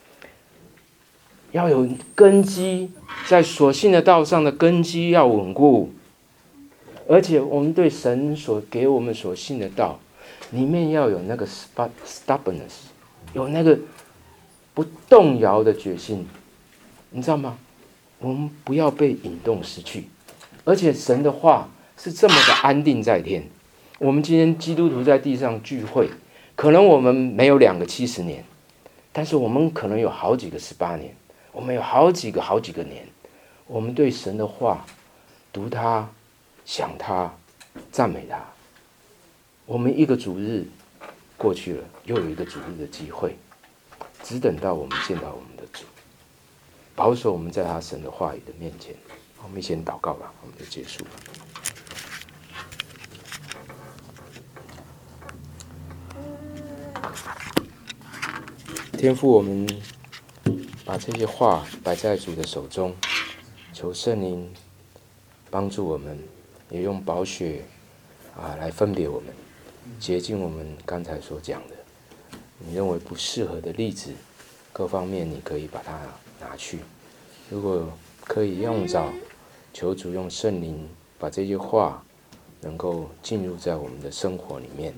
S1: 要有根基，在所信的道上的根基要稳固。而且我们对神所给我们所信的道里面要有那个 stubbornness， 有那个不动摇的决心，你知道吗？我们不要被引动失去。而且神的话是这么的安定在天， 我们今天基督徒在地上聚会，可能我们没有两个七十年，但是我们可能有好几个十八年，我们有好几个好几个年，我们对神的话读它、想它、赞美它。我们一个主日过去了，又有一个主日的机会，只等到我们见到我们的主，保守我们在他神的话语的面前。我们先祷告吧，我们就结束了。天父，我们把这些话摆在主的手中，求圣灵帮助我们，也用宝血啊来分别我们，洁净我们刚才所讲的你认为不适合的例子，各方面你可以把它拿去。如果可以用着，求主用圣灵把这些话能够进入在我们的生活里面，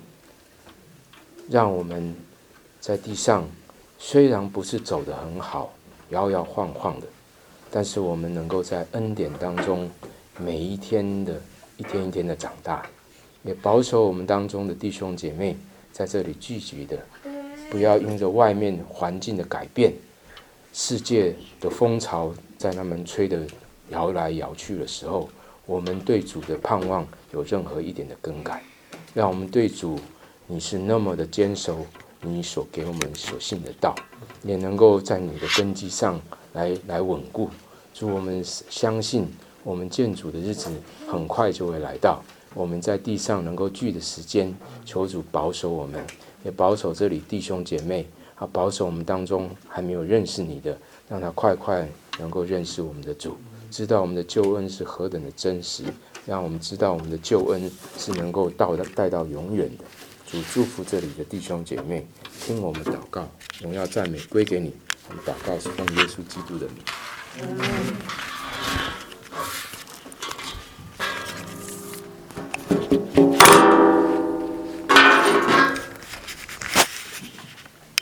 S1: 让我们在地上虽然不是走得很好，摇摇晃晃的，但是我们能够在恩典当中每一天的一天一天的长大，也保守我们当中的弟兄姐妹在这里聚集的，不要因着外面环境的改变，世界的风潮在他们吹得摇来摇去的时候，我们对主的盼望有任何一点的更改。让我们对主，你是那么的坚守你所给我们所信的道，也能够在你的根基上来来稳固。主，我们相信我们见主的日子很快就会来到，我们在地上能够聚的时间，求主保守我们，也保守这里弟兄姐妹，啊，保守我们当中还没有认识你的，让他快快能够认识我们的主，知道我们的救恩是何等的真实，让我们知道我们的救恩是能够到带到永远的。主祝福这里的弟兄姐妹，听我们祷告，荣耀赞美归给你。我们祷告是奉耶稣基督的名。